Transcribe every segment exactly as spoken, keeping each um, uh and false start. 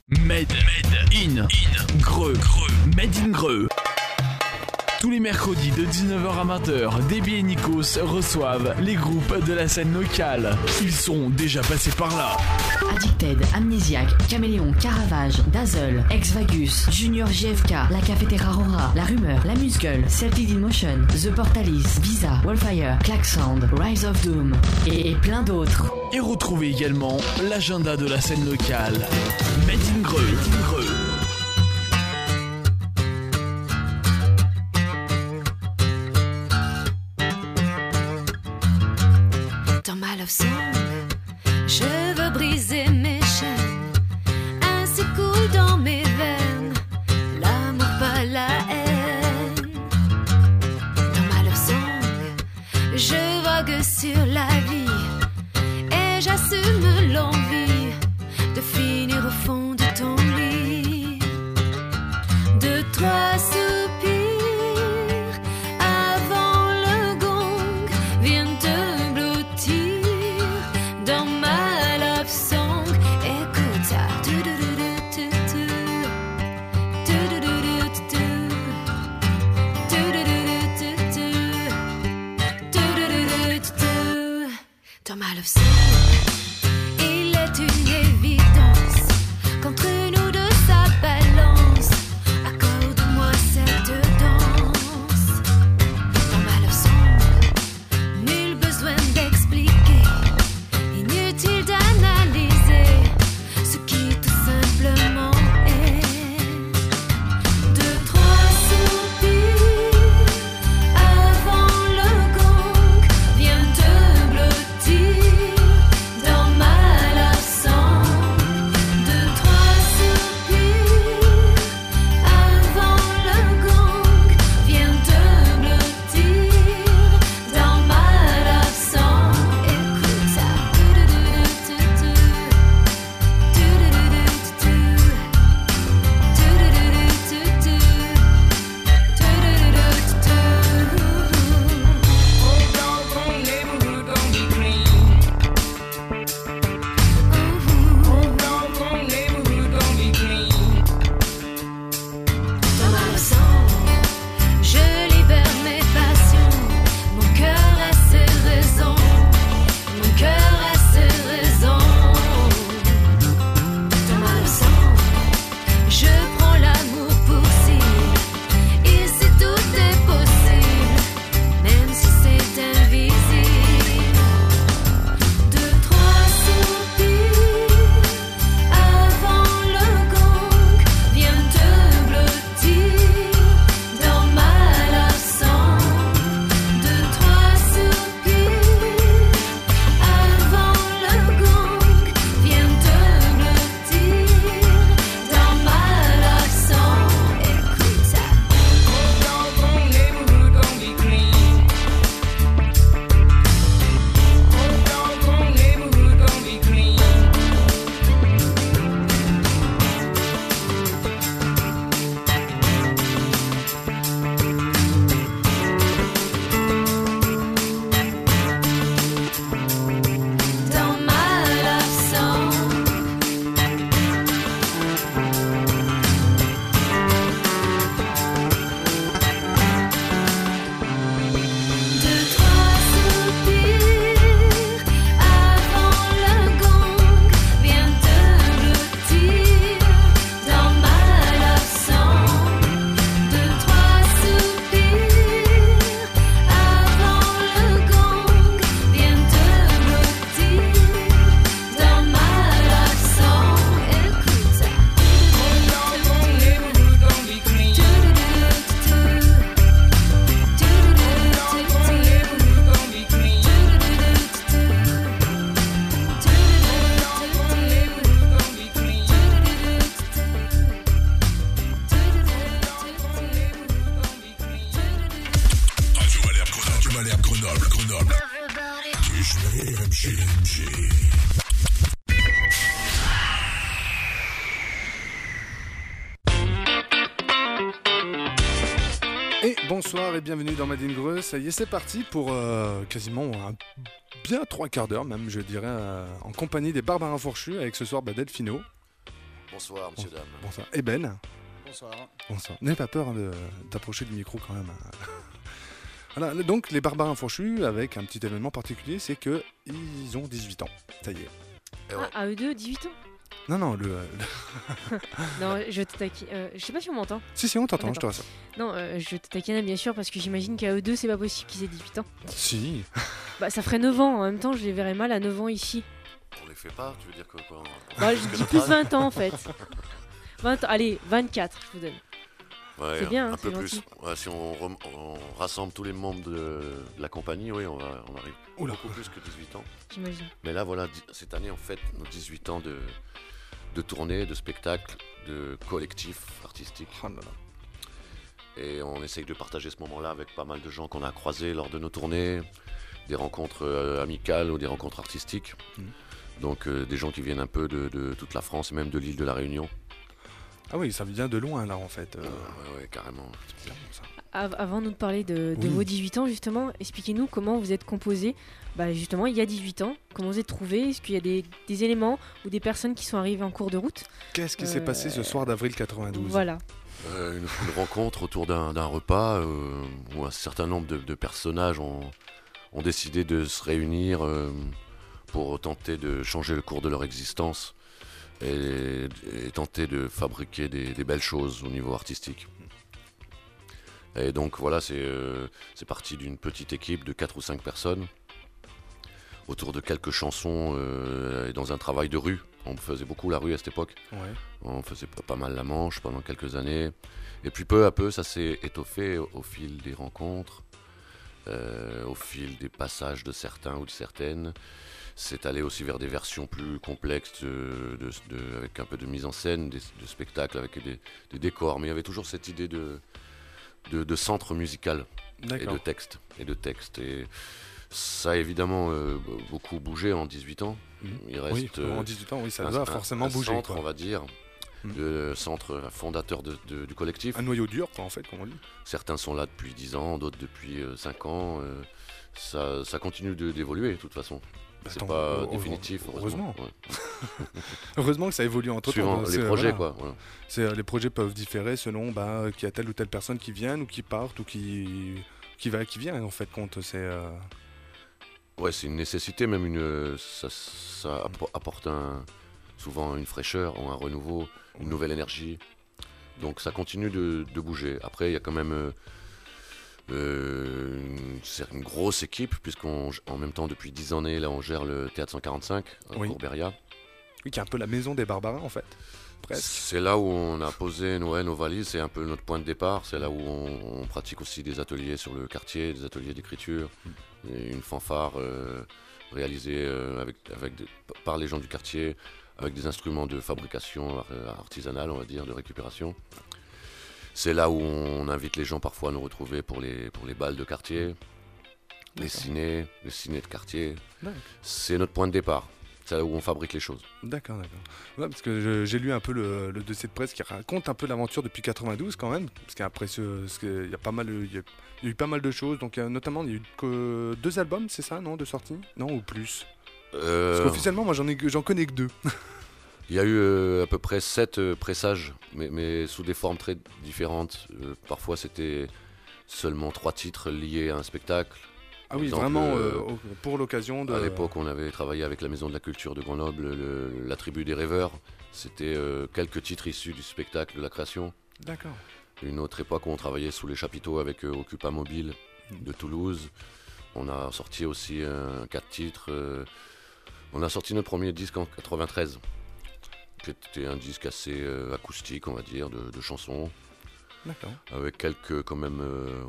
Made, made in, in Greux, Greux, Made in Greux. Tous les mercredis de dix-neuf heures à vingt heures, Déby et Nikos reçoivent les groupes de la scène locale. Ils sont déjà passés par là. Addicted, Amnésiaque, Caméléon, Caravage, Dazzle, Ex-Vagus, Junior J F K, La Cafétéria Rora, La Rumeur, La Muscle, Celtic in Motion, The Portalis, Visa, Wallfire, Clack Sound, Rise of Doom et, et plein d'autres. Et retrouvez également l'agenda de la scène locale. Made in Greux, Made in Greux. Dans ma love song, je veux briser mes chaînes. Ainsi coule dans mes veines l'amour, pas la haine. Dans ma love song, je vogue sur la vie et j'assume l'envie de finir au fond de ton lit. De trois soupirs avant le gong viennent te blottir dans ma love song. Écoute ça. Dans ma love song, il est une évidence qu'entre nous deux ça balance. Accorde-moi cette danse. Dans ma love song, nul besoin d'expliquer, inutile d'analyser ce qui tout simplement est. Deux, trois soupirs avant le gong viennent te blottir dans ma love song. Deux, trois soupirs avant le gong viennent te blottir dans ma love song. Écoute ça. Old doggone neighborhood don't be clean. Old doggone neighborhood don't be clean. Dans ma love song, je libère mes passions. Mon cœur a ses raisons. Mon cœur a ses raisons. Dans ma love song, je prends l'amour pour cible. Ici tout est possible, même si c'est invisible. Deux, trois soupirs avant le gong viennent te blottir dans ma love song. Deux, trois soupirs avant le gong viennent te blottir dans ma love song. Écoute ça. Old doggone neighborhood don't be clean. Old doggone neighborhood don't be clean. Dans ma love song. Deux, trois soupirs avant le gong viennent te blottir dans ma love song. Deux, trois soupirs avant le gong viennent te blottir dans ma love song. Écoute ça. Old doggone neighborhood don't be clean. Old doggone neighborhood don't be clean. Radio Malherbe Grenoble, Radio Malherbe Grenoble, Grenoble. Je vais M G, M G. Et bonsoir et bienvenue dans Made in Greux. Ça y est, c'est parti pour euh, quasiment un bien trois quarts d'heure même, je dirais, euh, en compagnie des Barbarins Fourchus, avec ce soir bah, Delphino. Bonsoir, monsieur, dame. Bonsoir. Et Ben. Bonsoir. Bonsoir. N'aie pas peur de t'approcher du micro quand même. Voilà, donc les Barbares Fourchus, avec un petit événement particulier, c'est que ils ont dix-huit ans. Ça y est. Et ouais. Ah, à eux deux, dix-huit ans. Non, non, le. le... Non, je te taquine. Euh, je sais pas si on m'entend. Si, si, on t'entend, Ah, je te rassure. Non, euh, je te taquine bien sûr parce que j'imagine qu'à eux deux, c'est pas possible qu'ils aient dix-huit ans. Si. Bah, ça ferait neuf ans. En même temps, je les verrais mal à neuf ans ici. On les fait pas, tu veux dire que quoi on- Bah, je Parce que dis notre plus âge- vingt ans en fait. vingt ans. Allez, vingt-quatre, je vous donne. Ouais, C'est bien, un hein, peu c'est plus. gentil. Ouais, si on, rem- on rassemble tous les membres de, de la compagnie, oui, on, va, on arrive Oula. beaucoup plus que dix-huit ans. J'imagine. Mais là, voilà, di- cette année, on fête nos dix-huit ans de, de tournée, de spectacle, de collectif artistique. Oh là là. Et on essaye de partager ce moment-là avec pas mal de gens qu'on a croisés lors de nos tournées, des rencontres euh, amicales ou des rencontres artistiques. Mhm. Donc euh, des gens qui viennent un peu de, de toute la France et même de l'île de la Réunion. Ah oui, ça vient de loin là en fait. Euh, Euh, ouais, ouais, carrément. c'est bien comme ça. Av- Avant de nous parler de, de Oui. vos dix-huit ans, justement, expliquez-nous comment vous êtes composé. Bah, justement, il y a dix-huit ans, comment vous êtes trouvé? Est-ce qu'il y a des, des éléments ou des personnes qui sont arrivées en cours de route? Qu'est-ce qui s'est Euh, passé ce soir d'avril quatre-vingt-douze? Voilà. Euh, une, une rencontre autour d'un d'un repas euh, où un certain nombre de, de personnages ont, ont décidé de se réunir euh, pour tenter de changer le cours de leur existence et, et tenter de fabriquer des, des belles choses au niveau artistique. Et donc voilà, c'est euh, c'est parti d'une petite équipe de quatre ou cinq personnes autour de quelques chansons euh, et dans un travail de rue. On faisait beaucoup la rue à cette époque. Ouais. On faisait pas, pas mal la Manche pendant quelques années. Et puis peu à peu, ça s'est étoffé au, au fil des rencontres, euh, au fil des passages de certains ou de certaines. C'est allé aussi vers des versions plus complexes, de, de- de- avec un peu de mise en scène, des, de spectacles, avec des, des décors. Mais il y avait toujours cette idée de, de, de centre musical et D'accord. de texte. Et de texte. Et ça a évidemment euh, beaucoup bougé en dix-huit ans. Mhm. Il Oui, reste euh, en dix-huit ans, oui, ça un- doit un- forcément un bouger. centre, quoi. on va dire, Mhm. le centre fondateur de- de- du collectif. Un noyau dur, quoi, en fait, comme on dit. Certains sont là depuis dix ans, d'autres depuis euh, cinq ans. euh, ça, ça continue de- d'évoluer de toute façon. Bah, C'est tant- pas heure- définitif, heureusement. heureusement. Ouais. Heureusement que ça évolue entre Suivant temps. les projets, quoi. voilà. C'est, euh, les projets peuvent différer selon bah, qu'il y a telle ou telle personne qui vienne ou qui parte ou qui, qui va qui vient en fait compte. C'est, euh, Ouais, c'est une nécessité, même une. Ça, ça appo- apporte un, souvent une fraîcheur, un renouveau, une nouvelle énergie. Donc ça continue de, de bouger. Après, il y a quand même euh, euh, une, c'est une grosse équipe, puisqu'en même temps, depuis dix années, là, on gère le Théâtre cent quarante-cinq à Oui. Courberia. oui, qui est un peu la maison des Barbarins en fait. Presque. C'est là où on a posé nos, ouais, nos valises, c'est un peu notre point de départ. C'est là où on, on pratique aussi des ateliers sur le quartier, des ateliers d'écriture, et une fanfare euh, réalisée euh, avec, avec des- par les gens du quartier, avec des instruments de fabrication euh, artisanale, on va dire, de récupération. C'est là où on invite les gens parfois à nous retrouver pour les, pour les balles de quartier, les D'accord. cinés, les cinés de quartier. D'accord. C'est notre point de départ. C'est là où on fabrique les choses. D'accord, d'accord. Ouais, parce que je- j'ai lu un peu le, le dossier de presse qui raconte un peu l'aventure depuis quatre-vingt-douze quand même, parce qu'après ce, parce que il y a pas mal, il y a, il y a eu pas mal de choses. Donc il y a notamment il y a eu que deux albums, c'est ça, non, de sortie, non ou plus. Euh, Parce qu'officiellement, moi j'en ai, que- j'en connais que deux. Il y a eu euh, à peu près sept euh, pressages, mais, mais sous des formes très différentes. Euh, parfois, c'était seulement trois titres liés à un spectacle. Ah oui, exemple, vraiment euh, euh, au- pour l'occasion de. À l'époque, on avait travaillé avec la Maison de la Culture de Grenoble, le- la Tribu des Rêveurs. C'était euh, quelques titres issus du spectacle de la création. D'accord. Une autre époque où on travaillait sous les chapiteaux avec euh, Occupa Mobile de Toulouse. On a sorti aussi euh, quatre titres. euh, on a sorti notre premier disque en quatre-vingt-treize. C'était un disque assez euh, acoustique, on va dire, de, de chansons, D'accord. avec quelques quand même euh,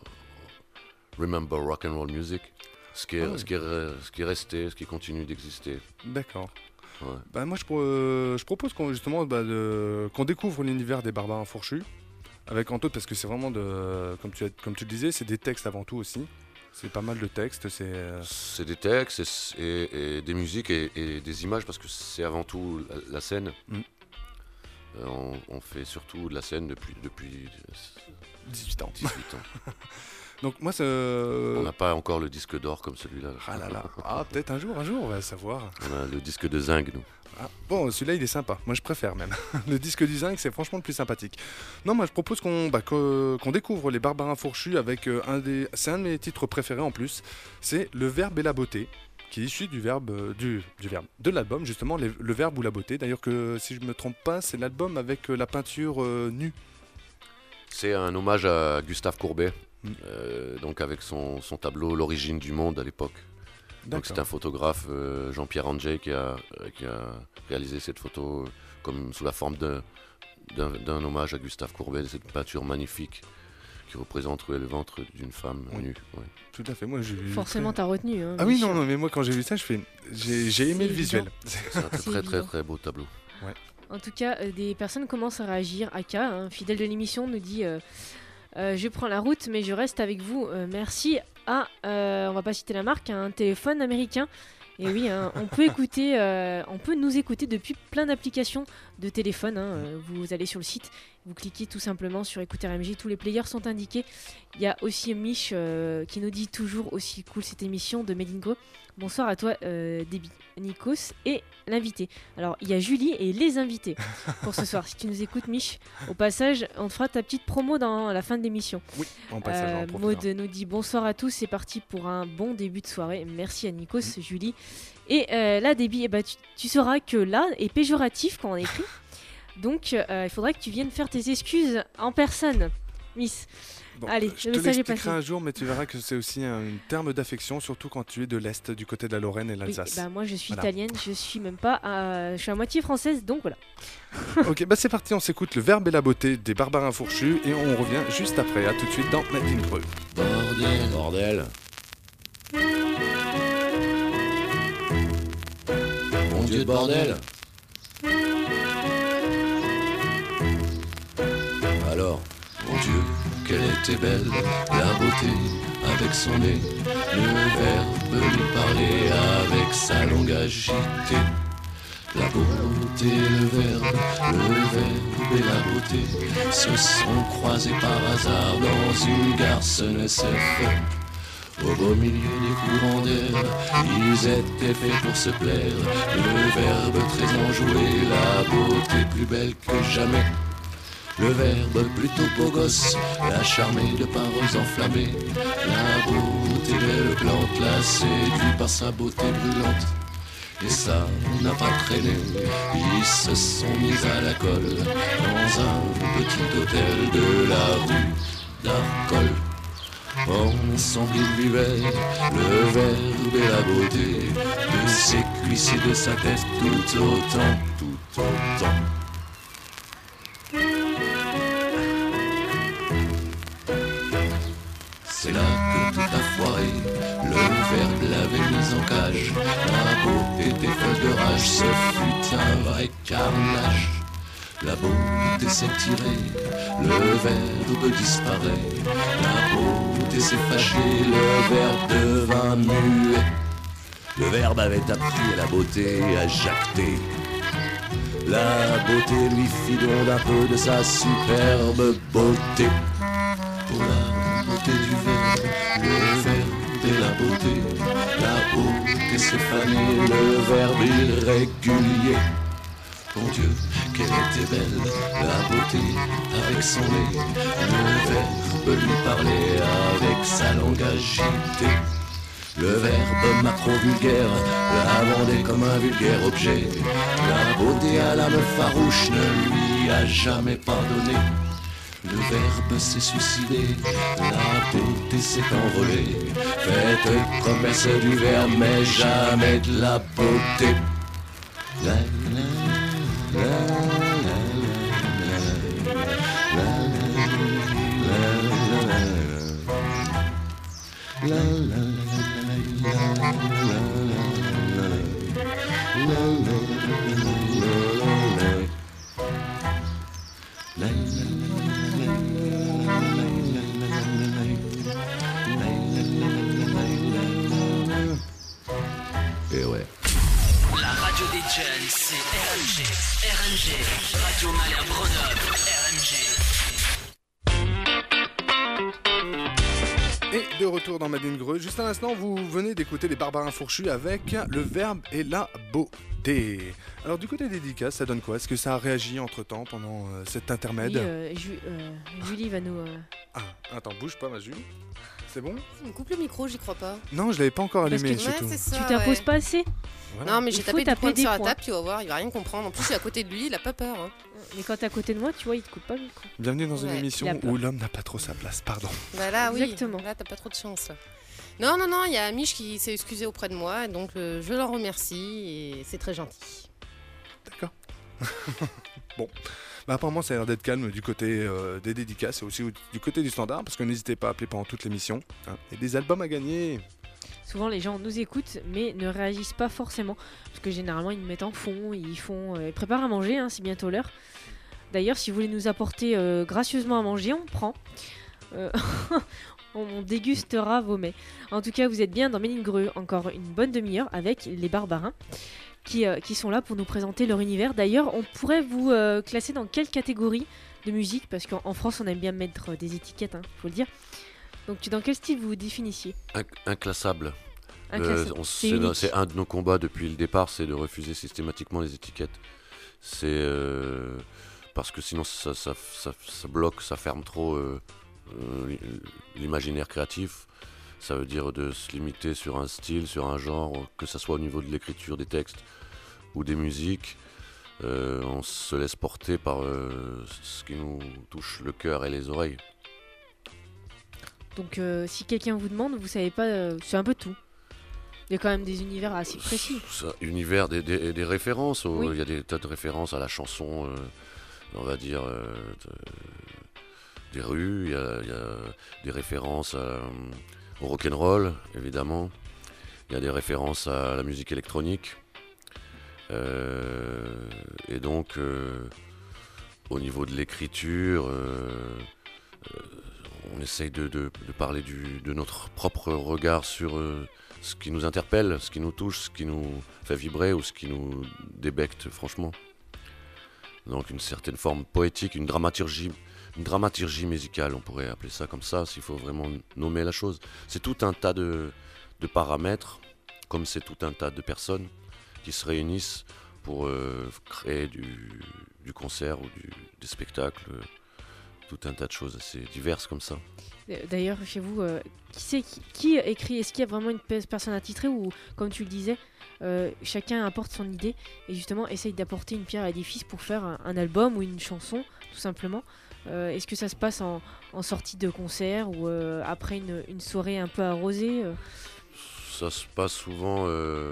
remember rock and roll music, ce qui est, Ah oui. ce qui est, re- ce qui est resté, ce qui continue d'exister. D'accord. Ouais. Bah, moi, je, pro- euh, je propose qu'on, justement bah, de- qu'on découvre l'univers des Barbares Fourchus, avec entre autres, parce que c'est vraiment, de, comme, tu, as- comme tu le disais, c'est des textes avant tout aussi. C'est pas mal de textes, c'est... euh, C'est des textes et, et- et des musiques et, et des images parce que c'est avant tout la, la scène. Mm. Euh, on, on fait surtout de la scène depuis, depuis dix-huit ans. dix-huit ans. Donc moi, c'est... euh, On n'a pas encore le disque d'or comme celui-là. Ah là là, ah, peut-être un jour, un jour, on va savoir. On a le disque de zinc, nous. Ah, bon, celui-là, il est sympa. Moi, je préfère même. Le disque du zinc, c'est franchement le plus sympathique. Non, moi, je propose qu'on bah, que- qu'on découvre les Barbarins Fourchus avec euh, un des... C'est un de mes titres préférés en plus. C'est Le Verbe et la Beauté, qui est issu du verbe, euh, du, du verbe de l'album, justement, les- Le Verbe ou la Beauté. D'ailleurs, que si je me trompe pas, c'est l'album avec euh, la peinture euh, nue. C'est un hommage à Gustave Courbet, Mm. euh, donc avec son, son tableau L'origine du monde à l'époque. Donc c'est un photographe, euh, Jean-Pierre Andjé, qui a, euh, qui a réalisé cette photo euh, comme sous la forme d'un, d'un, d'un hommage à Gustave Courbet, cette peinture magnifique qui représente ouais, le ventre d'une femme Oui. nue. Ouais. Tout à fait, moi j'ai vu. Forcément, t'as retenu. Hein, Ah oui, bien non, sûr. non, mais moi quand j'ai vu ça, je fais. J'ai, j'ai aimé C'est le visuel. C'est un très C'est très très évident. très beau tableau. En tout cas, euh, des personnes commencent à réagir. Aka, hein, fidèle de l'émission, nous dit euh, euh, je prends la route, mais je reste avec vous. Euh, merci à, euh, on va pas citer la marque, un téléphone américain. Et oui, hein, on peut écouter, euh, on peut nous écouter depuis plein d'applications de téléphone. Hein. Euh, Vous allez sur le site, vous cliquez tout simplement sur Écouter R M J. Tous les players sont indiqués. Il y a aussi Mich euh, qui nous dit toujours aussi cool cette émission de Made in Greux. Bonsoir à toi, euh, Déby, Nikos et l'invité. Alors, il y a Julie et les invités pour ce soir. Si tu nous écoutes, Mich, au passage, on te fera ta petite promo dans la fin de l'émission. Oui, en passage, Euh, j'en profite. Maud nous dit bonsoir à tous, c'est parti pour un bon début de soirée. Merci à Nikos, Julie. Et euh, là, Déby, eh ben, tu, tu sauras que là est péjoratif quand on écrit. Donc, euh, il faudra que tu viennes faire tes excuses en personne, Miss. Bon, allez, je le te message est l'expliquerai passé. un jour, mais tu verras que c'est aussi un terme d'affection, surtout quand tu es de l'Est, du côté de la Lorraine et Oui, l'Alsace. bah, moi, je suis Voilà. italienne, je suis même pas. euh, je suis à moitié française, donc voilà. Ok, bah c'est parti, on s'écoute Le Verbe et la Beauté des Barbarins Fourchus et on revient juste après. À tout de suite dans Made in Greux. Bordel, bordel. Mon Dieu de bordel. Alors, mon Dieu, qu'elle était belle, la beauté, avec son nez, le verbe lui parlait avec sa langue agitée. La beauté, le verbe, le verbe et la beauté se sont croisés par hasard dans une gare S N C F. Au beau milieu des courants d'air, ils étaient faits pour se plaire. Le verbe très enjoué, la beauté plus belle que jamais. Le verbe plutôt beau gosse, la charmée de paroles enflammées. La beauté belle plante, la séduit par sa beauté brûlante. Et ça n'a pas traîné, ils se sont mis à la colle dans un petit hôtel de la rue d'Arcole. Ensemble ils vivaient le verbe et la beauté de ses cuisses et de sa tête tout autant, tout autant. C'est là que tout a foiré, le verbe l'avait mis en cage. La beauté était folle de rage, ce fut un vrai carnage. La beauté s'est tirée, le verbe disparaît. La beauté s'est fâchée, le verbe devint muet. Le verbe avait appris à la beauté à jacter. La beauté lui fit don d'un peu de sa superbe beauté. Pour la beauté du verbe, le verbe et la beauté. La beauté s'est fanée, le verbe irrégulier. Mon Dieu, qu'elle était belle, la beauté, avec son nez. Le verbe lui parlait avec sa langue agitée. Le verbe macro-vulgaire la vendait comme un vulgaire objet. La beauté à l'âme farouche ne lui a jamais pardonné. Le verbe s'est suicidé, la beauté s'est envolée. Faites commerce du verbe, mais jamais de la beauté. La, la, la, la, la, la, la, la, la, la, la, et ouais. La radio des jeunes, c'est R M G. R M G, Radio Malherbe Grenoble, R M G. de retour dans Madine Greux. Juste à l'instant, vous venez d'écouter les Barbarins Fourchus avec le verbe et la beauté. Alors du côté dédicace, ça donne quoi? Est-ce que ça a réagi entre-temps pendant euh, cet intermède? Oui, euh, Ju- euh, Julie va nous... euh, Ah, attends, bouge pas ma Julie. C'est bon? Il me coupe le micro, j'y crois pas. Non, je l'avais pas encore Parce allumé, que- surtout. Ouais, c'est ça, Tu t'imposes ouais. pas assez. Voilà. Non, mais Il j'ai faut tapé du taper poing des sur la points. table, tu vas voir, il va rien comprendre. En plus, je suis à côté de lui, il a pas peur. Hein. Mais quand t'es à côté de moi, tu vois, il te coupe pas le micro. Bienvenue dans une Ouais, émission il a peur. où l'homme n'a pas trop sa place, pardon. Bah là, oui. Exactement. Là, t'as pas trop de chance. Là. Non, non, non, il y a Mich qui s'est excusé auprès de moi, donc euh, je l'en remercie et c'est très gentil. D'accord. Bon. Bah, apparemment, ça a l'air d'être calme du côté euh, des dédicaces et aussi du côté du standard, parce que n'hésitez pas à appeler pendant toute l'émission. Hein. Et des albums à gagner. Souvent, les gens nous écoutent, mais ne réagissent pas forcément. Parce que généralement, ils nous mettent en fond, ils font, euh, ils préparent à manger, hein, c'est bientôt l'heure. D'ailleurs, si vous voulez nous apporter euh, gracieusement à manger, on prend. Euh, on, on dégustera vos mets. En tout cas, vous êtes bien dans Méningreux, encore une bonne demi-heure avec les Barbarins. Qui, euh, qui sont là pour nous présenter leur univers. D'ailleurs, on pourrait vous euh, classer dans quelle catégorie de musique? Parce qu'en en France, on aime bien mettre euh, des étiquettes, il faut le dire. Donc, dans quel style vous vous définissiez? Inc- Inclassable. Inclassable. Euh, on- C'est c'est, unique. c'est un de nos combats depuis le départ, c'est de refuser systématiquement les étiquettes. C'est euh, parce que sinon ça, ça, ça, ça bloque, ça ferme trop euh, euh, l'imaginaire créatif. Ça veut dire de se limiter sur un style, sur un genre, que ce soit au niveau de l'écriture des textes ou des musiques. Euh, on se laisse porter par euh, ce qui nous touche le cœur et les oreilles. Donc, euh, si quelqu'un vous demande, vous savez pas, euh, c'est un peu tout. Il y a quand même des univers assez précis. Ça, univers, des, des, des références. au- Il Oui. y a des tas de références à la chanson, euh, on va dire, euh, de- des rues. Il y a, il y a des références à, au rock'n'roll, évidemment. Il y a des références à la musique électronique. Euh, et donc, euh, au niveau de l'écriture, euh, euh, on essaye de, de- de parler du- de notre propre regard sur euh, ce qui nous interpelle, ce qui nous touche, ce qui nous fait vibrer ou ce qui nous débecte, franchement. Donc une certaine forme poétique, une dramaturgie, une dramaturgie musicale, on pourrait appeler ça comme ça, s'il faut vraiment nommer la chose. C'est tout un tas de, de paramètres, comme c'est tout un tas de personnes qui se réunissent pour euh, créer du, du concert ou du, des spectacles, euh, tout un tas de choses assez diverses comme ça. Euh, D'ailleurs, chez vous, euh, qui c'est qui, qui écrit? Est-ce qu'il y a vraiment une pe- personne attitrée ou, comme tu le disais, euh, chacun apporte son idée et justement essaye d'apporter une pierre à l'édifice pour faire un, un album ou une chanson, tout simplement? Euh, Est-ce que ça se passe en, en sortie de concert ou euh, après une, une soirée un peu arrosée euh Ça se passe souvent euh,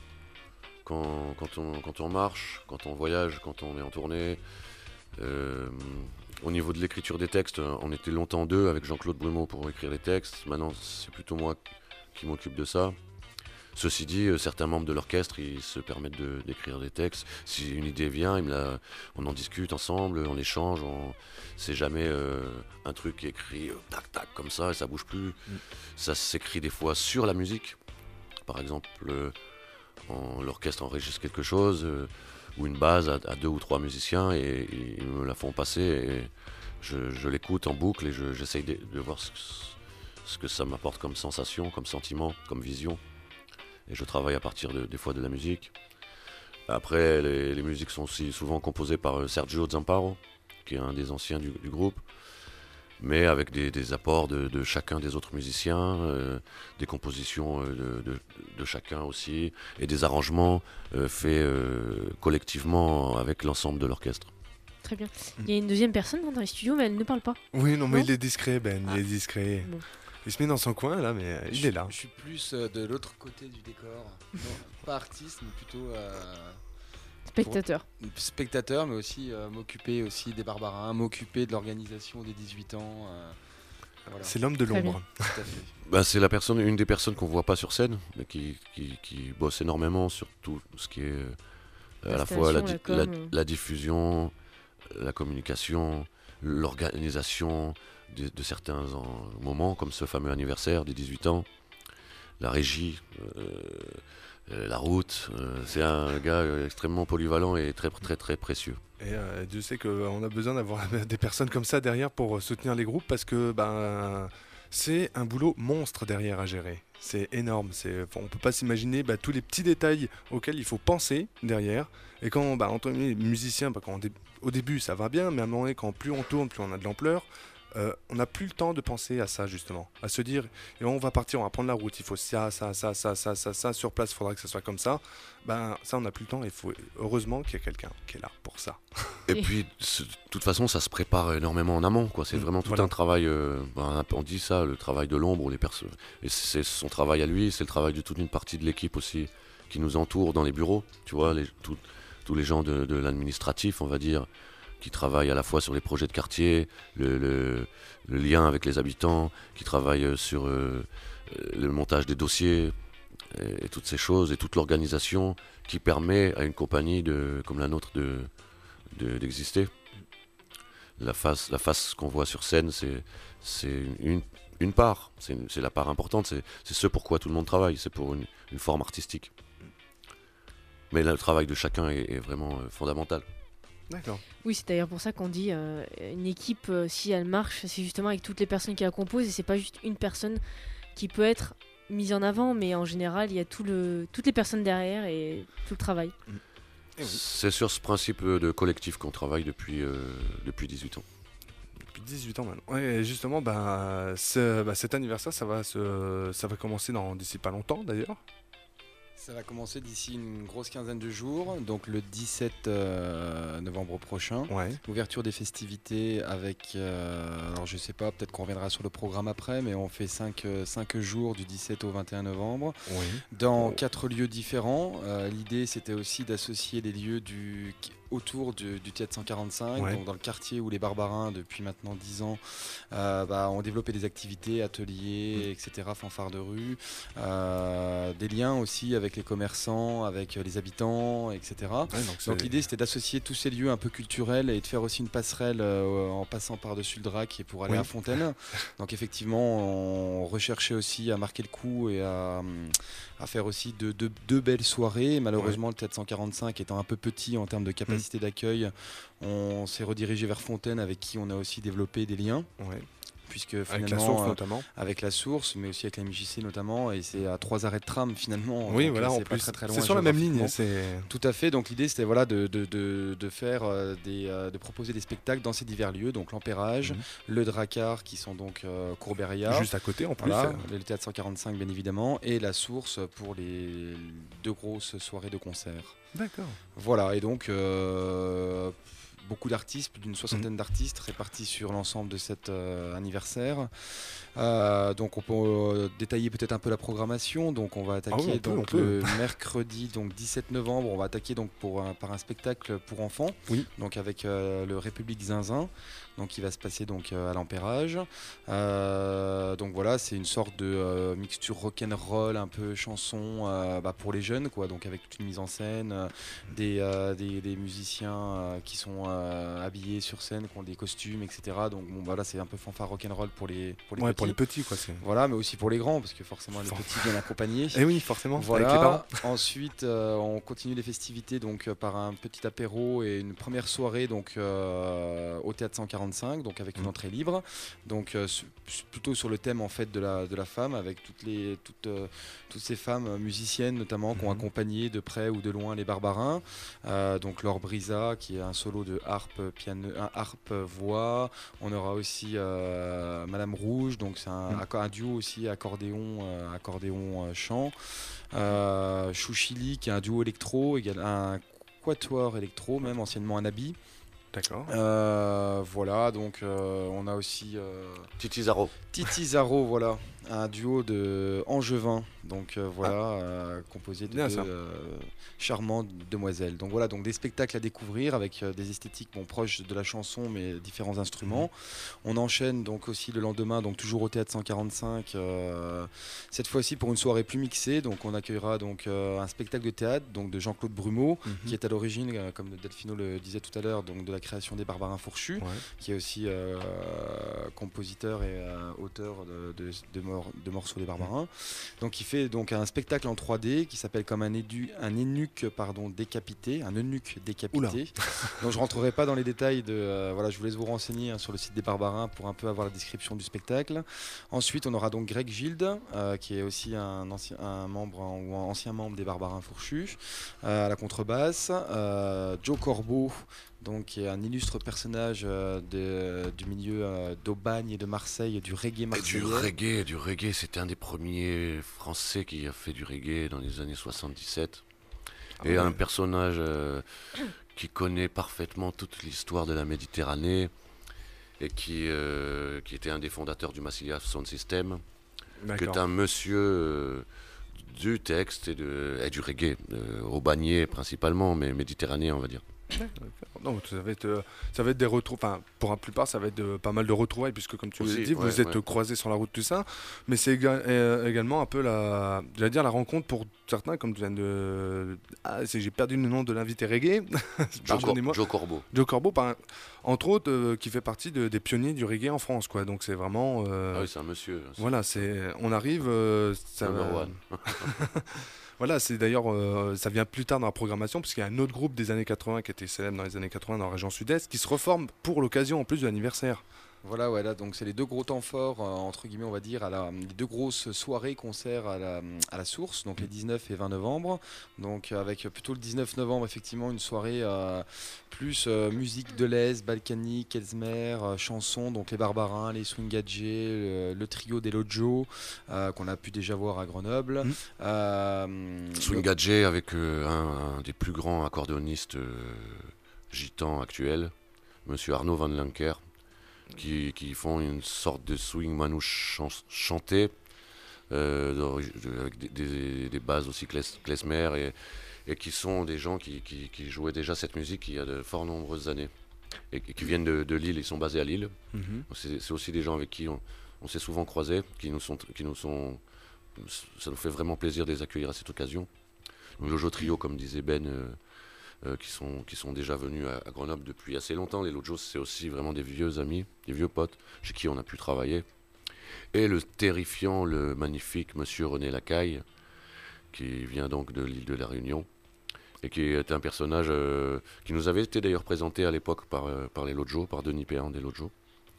quand, quand, on, quand on marche, quand on voyage, quand on est en tournée. Euh, au niveau de l'écriture des textes, on était longtemps deux avec Jean-Claude Brumeau pour écrire les textes. Maintenant, c'est plutôt moi qui m'occupe de ça. Ceci dit, euh, certains membres de l'orchestre, ils se permettent de- d'écrire des textes. Si une idée vient, ils me la- on en discute ensemble, on échange. On... C'est jamais euh, un truc écrit euh, tac tac comme ça et ça bouge plus. Ça s'écrit des fois sur la musique. Par exemple, euh, en- l'orchestre enregistre quelque chose euh, ou une base à, à deux ou trois musiciens et, et ils me la font passer et je, je l'écoute en boucle et je- j'essaye de, de voir ce, ce que ça m'apporte comme sensation, comme sentiment, comme vision. Et je travaille à partir de- des fois de la musique. Après, les, les musiques sont aussi souvent composées par euh, Sergio Zamparo, qui est un des anciens du, du groupe, mais avec des, des apports de, de chacun des autres musiciens, euh, des compositions euh, de, de- de chacun aussi, et des arrangements euh, faits euh, collectivement avec l'ensemble de l'orchestre. Très bien. Il y a une deuxième personne dans les studios, mais elle ne parle pas. Oui, non, mais Non il est discret, Ben, il est discret. Bon. Il se met dans son coin, là, mais euh, il Je- est là. Je suis plus euh, de l'autre côté du décor. Non, pas artiste, mais plutôt euh, Spectateur. pour- spectateur, mais aussi euh, m'occuper aussi des Barbarins, m'occuper de l'organisation des dix-huit ans. euh, voilà. C'est l'homme de Très l'ombre. Tout à fait. Bah, c'est la personne, une des personnes qu'on voit pas sur scène, mais qui, qui, qui bosse énormément sur tout ce qui est euh, à la fois la, di- L'installation, la la- com, la diffusion, la communication, l'organisation de, de certains en- moments, comme ce fameux anniversaire des dix-huit ans, la régie, euh, euh, la route. euh, c'est un gars euh, extrêmement polyvalent et très très très précieux. Et euh, Dieu sait qu'on a besoin d'avoir des personnes comme ça derrière pour soutenir les groupes parce que ben, C'est un boulot monstre derrière à gérer. C'est énorme. C'est, on ne peut pas s'imaginer bah, tous les petits détails auxquels il faut penser derrière. Et quand, bah, en tant que musicien, bah, quand on dé- au début ça va bien, mais à un moment donné, quand plus on tourne, plus on a de l'ampleur, euh, on n'a plus le temps de penser à ça justement. À se dire, et on va partir, on va prendre la route, il faut ça, ça, ça, ça, ça, ça, ça, sur place, il faudra que ça soit comme ça. Ben, ça, on n'a plus le temps. Il faut heureusement qu'il y a quelqu'un qui est là pour ça. Et puis, de toute façon, ça se prépare énormément en amont, quoi. C'est Mmh, vraiment tout voilà. un travail. euh, ben, on dit ça, le travail de l'ombre, les personnes. Et c'est son travail à lui, c'est le travail de toute une partie de l'équipe aussi qui nous entoure dans les bureaux. Tu vois, les, tout- tous les gens de, de l'administratif, on va dire, qui travaillent à la fois sur les projets de quartier, le, le- le lien avec les habitants, qui travaillent sur euh, le montage des dossiers. Et, et toutes ces choses et toute l'organisation qui permet à une compagnie de, comme la nôtre de, de- d'exister. La face, la face qu'on voit sur scène, c'est, c'est une, une part, c'est, c'est la part importante, c'est, c'est ce pourquoi tout le monde travaille, c'est pour une, une forme artistique. Mais là, le travail de chacun est, est vraiment euh, fondamental. D'accord. Oui, c'est d'ailleurs pour ça qu'on dit euh, une équipe, euh, si elle marche, c'est justement avec toutes les personnes qui la composent et c'est pas juste une personne qui peut être mise en avant, mais en général, il y a tout le, toutes les personnes derrière et tout le travail. C'est sur ce principe de collectif qu'on travaille depuis, euh, depuis dix-huit ans. Depuis dix-huit ans maintenant. Ouais, et justement, bah, ce- bah, cet anniversaire, ça va, se, ça va commencer dans, d'ici pas longtemps d'ailleurs. Ça va commencer d'ici une grosse quinzaine de jours, donc le dix-sept euh, novembre prochain. Ouais. Ouverture des festivités avec, euh, alors je sais pas, peut-être qu'on reviendra sur le programme après, mais on fait cinq jours du dix-sept au vingt et un novembre, Oui. dans quatre lieux différents. Euh, L'idée c'était aussi d'associer les lieux du, autour du, du théâtre cent quarante-cinq, Ouais. donc dans le quartier où les Barbarins, depuis maintenant dix ans, euh, bah, ont développé des activités, ateliers, et cetera, fanfares de rue, euh, des liens aussi avec les commerçants, avec les habitants, et cetera. Ouais, donc c'est- donc l'idée c'était d'associer tous ces lieux un peu culturels et de faire aussi une passerelle euh, en passant par-dessus le Drac et pour aller Oui. à Fontaine. Donc effectivement on recherchait aussi à marquer le coup et à, à faire aussi de, de- deux belles soirées. Malheureusement le théâtre cent quarante-cinq étant un peu petit en termes de capacité d'accueil, on s'est redirigé vers Fontaine avec qui on a aussi développé des liens. Ouais. Puisque Avec la finalement, source euh, notamment. avec la source, mais aussi avec la M J C notamment, et c'est à trois arrêts de tram finalement. Oui, donc, voilà, euh, en c'est pas plus. très, très loin C'est sur la même ligne. géographiquement. C'est... Tout à fait. Donc l'idée c'était voilà de, de, de, de faire euh, des, euh, de proposer des spectacles dans ces divers lieux, donc l'Empérage, Mhm. le Drakkar qui sont donc euh, Courberia, Juste à côté en plus. voilà, euh, le théâtre cent quarante-cinq bien évidemment, et la Source pour les deux grosses soirées de concert. D'accord. Voilà, et donc euh, beaucoup d'artistes, plus d'une soixantaine Mhm. d'artistes répartis sur l'ensemble de cet euh, anniversaire. Euh, donc on peut euh, détailler peut-être un peu la programmation. Donc on va attaquer Ah oui, on peut, donc on peut. le mercredi donc dix-sept novembre. On va attaquer donc pour un- par un spectacle pour enfants. Oui. Donc avec euh, le République Zinzin. Donc qui va se passer donc euh, à l'Empérage. Euh, donc voilà, c'est une sorte de euh, mixture rock'n'roll, un peu chanson euh, bah, pour les jeunes quoi. Donc avec toute une mise en scène, euh, des, euh, des, des musiciens euh, qui sont euh, habillés sur scène, qui ont des costumes, et cetera. Donc bon voilà, c'est un peu fanfare rock'n'roll pour les pour les Ouais, petits. pour les petits quoi. C'est... Voilà, mais aussi pour les grands, parce que forcément les For- petits viennent accompagner. Eh oui, forcément. Avec les Voilà. parents. Ensuite, euh, on continue les festivités donc euh, par un petit apéro et une première soirée donc euh, au théâtre cent quarante-cinq, donc avec une Mhm. entrée libre. Donc euh, su- plutôt sur le thème en fait de la de la femme, avec toutes les toutes euh, toutes ces femmes euh, musiciennes notamment qui ont Mhm. accompagné de près ou de loin les Barbarins. Euh, donc Laure Brisa qui est un solo de harpe piano, un harpe voix. On aura aussi euh, Madame Rouge, donc c'est un, Mhm. acco- un duo aussi accordéon euh, accordéon euh, chant. Euh, Chouchili qui est un duo électro, égal- un quatuor électro même, anciennement un habit. D'accord. Euh, voilà, donc euh, on a aussi euh, Titi Zaro. Titi Zaro, voilà, un duo de Angevin, donc euh, voilà, euh, composé de Bien, deux ça. euh, charmantes demoiselles. Donc voilà, donc des spectacles à découvrir avec euh, des esthétiques bon, proches de la chanson mais différents instruments. On enchaîne donc aussi le lendemain, donc toujours au théâtre cent quarante-cinq, euh, cette fois-ci pour une soirée plus mixée. Donc on accueillera donc euh, un spectacle de théâtre donc de Jean-Claude Brumeau, Mhm. qui est à l'origine, euh, comme Delphino le disait tout à l'heure, donc de la création des Barbarins Fourchus, Ouais. qui est aussi euh, compositeur et euh, auteur de, de, de, mor- de morceaux des Barbarins. Donc il fait donc un spectacle en trois D qui s'appelle comme un, édu, un eunuque pardon, décapité, un eunuque décapité. Donc je rentrerai pas dans les détails de, euh, voilà, je vous laisse vous renseigner hein, sur le site des Barbarins pour un peu avoir la description du spectacle. Ensuite on aura donc Greg Gilde euh, qui est aussi un, ancien, un membre hein, ou un ancien membre des Barbarins Fourchus euh, à la contrebasse. Euh, Joe Corbeau, donc, qui est un illustre personnage euh, de, du milieu euh, d'Aubagne et de Marseille, du reggae Et marseillais. du reggae, du reggae, c'était un des premiers Français qui a fait du reggae dans les années soixante-dix-sept. Ah et ouais. un personnage euh, qui connaît parfaitement toute l'histoire de la Méditerranée et qui, euh, qui était un des fondateurs du Massilia Sound System, qui D'accord. est un monsieur euh, du texte et, de, et du reggae, euh, Aubagnais principalement, mais méditerranéen on va dire. Non, ça va être, euh, ça va être des retrouvailles. Enfin, pour la plupart, ça va être de, pas mal de retrouvailles, puisque comme tu Aussi, l'as dit, ouais, vous êtes ouais. croisés sur la route, tout ça. Mais c'est éga- euh, également un peu la, j'allais dire la rencontre pour certains, comme tu viens de. Ah, c'est- j'ai perdu le nom de l'invité reggae. Joe, Pardonnez-moi. Cor- Joe Corbeau. Joe Corbeau, par- entre autres, euh, qui fait partie de- des pionniers du reggae en France, quoi. Donc c'est vraiment. euh, Ah oui, c'est un monsieur. c'est- Voilà, c'est. On arrive. euh, ça Number va- one. Voilà, c'est d'ailleurs, euh, ça vient plus tard dans la programmation, parce qu'il y a un autre groupe des années quatre-vingts qui était célèbre dans les années quatre-vingts dans la région sud-est, qui se reforme pour l'occasion en plus de l'anniversaire. Voilà, ouais, là, donc c'est les deux gros temps forts, euh, entre guillemets, on va dire, à la, les deux grosses soirées concerts à la, à la source, donc les dix-neuf et vingt novembre. Donc avec plutôt le dix-neuf novembre, effectivement, une soirée euh, plus euh, musique de l'Est, balkanique, Kelsmer, euh, chansons, donc les Barbarins, les Swingadjé, le, le trio des Lojo, euh, qu'on a pu déjà voir à Grenoble. Mmh. Euh, Swingadjé avec euh, un, un des plus grands accordéonistes euh, gitans actuels, monsieur Arnaud Van Lanker, qui, qui font une sorte de swing manouche chan- chanté, euh, d'ori- de- avec des, des- des bases aussi kles- klezmer, et, et qui sont des gens qui, qui- qui jouaient déjà cette musique il y a de fort nombreuses années, et, et qui viennent de, de Lille, ils sont basés à Lille. Mhm. C'est, c'est aussi des gens avec qui on, on s'est souvent croisés, qui nous sont, qui nous sont, ça nous fait vraiment plaisir de les accueillir à cette occasion. Donc, Lojo Trio, comme disait Ben, euh, euh, qui, sont, qui sont déjà venus à, à Grenoble depuis assez longtemps. Les Lojos, c'est aussi vraiment des vieux amis, des vieux potes, chez qui on a pu travailler. Et le terrifiant, le magnifique monsieur René Lacaille, qui vient donc de l'île de la Réunion, et qui est un personnage euh, qui nous avait été d'ailleurs présenté à l'époque par, euh, par les Lojos, par Denis Péan des Lojos,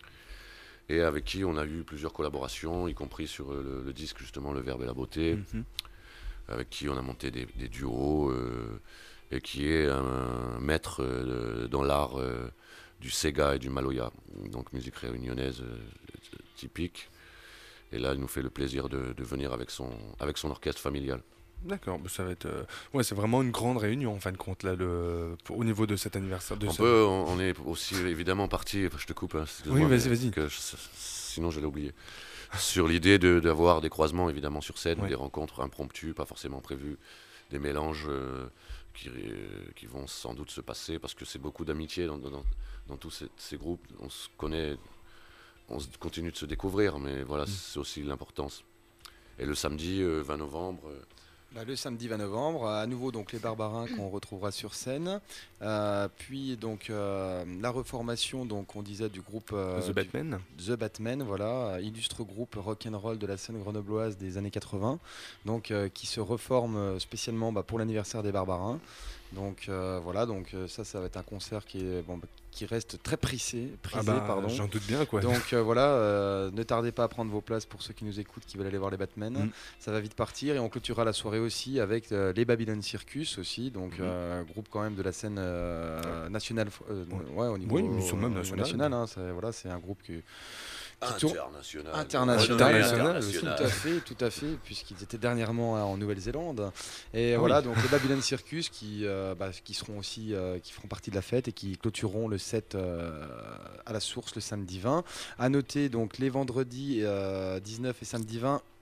et avec qui on a eu plusieurs collaborations, y compris sur euh, le, le disque justement Le Verbe et la Beauté, Mhm. avec qui on a monté des, des duos, euh, et qui est un maître euh, dans l'art euh, du Sega et du Maloya, donc musique réunionnaise euh, typique. Et là, il nous fait le plaisir de, de venir avec son, avec son orchestre familial. D'accord, bah, ça va être. euh, Ouais, c'est vraiment une grande réunion en fin de compte là, le... pour- au niveau de cet anniversaire. De On ce- peut, on, on est aussi évidemment parti, je te coupe, hein, excuse-moi, Oui, vas-y, mais vas-y. que je- sinon je l'ai oublié. Sur l'idée de- d'avoir des croisements évidemment sur scène, Ouais. des rencontres impromptues, pas forcément prévues, des mélanges euh, qui, euh, qui vont sans doute se passer, parce que c'est beaucoup d'amitié dans, dans, dans tous ces, ces groupes. On se connaît, on se- continue de se découvrir, mais voilà, Mm. c'est aussi l'importance. Et le samedi euh, vingt novembre, euh, Bah, le samedi vingt novembre, à nouveau donc les Barbarins qu'on retrouvera sur scène, Euh, puis donc euh, la reformation, donc on disait du groupe euh, The du- Batman. The Batman, voilà, illustre groupe rock'n'roll de la scène grenobloise des années quatre-vingts, donc euh, qui se reforme euh, spécialement bah, pour l'anniversaire des Barbarins. Donc euh, voilà, donc euh, ça, ça va être un concert qui est bon, bah, qui reste très prisé, prisé Ah bah, pardon. j'en doute bien, quoi. Donc euh, voilà, euh, ne tardez pas à prendre vos places pour ceux qui nous écoutent, qui veulent aller voir les Batman. Mm. Ça va vite partir et on clôturera la soirée aussi avec euh, les Babylon Circus aussi, donc Mhm. euh, groupe quand même de la scène euh, nationale, euh, ouais, au niveau Oui, ils sont même euh, national. national, hein, c'est voilà, c'est un groupe qui qui tourne- international. international, International tout aussi. à fait, tout à fait, puisqu'ils étaient dernièrement euh, en Nouvelle-Zélande. Et Ah voilà, oui. donc les Babylon Circus qui, euh, bah, qui seront aussi, euh, qui feront partie de la fête et qui clôtureront le set euh, à la source le samedi vingt. À noter donc les vendredis euh, dix-neuf et samedi vingt.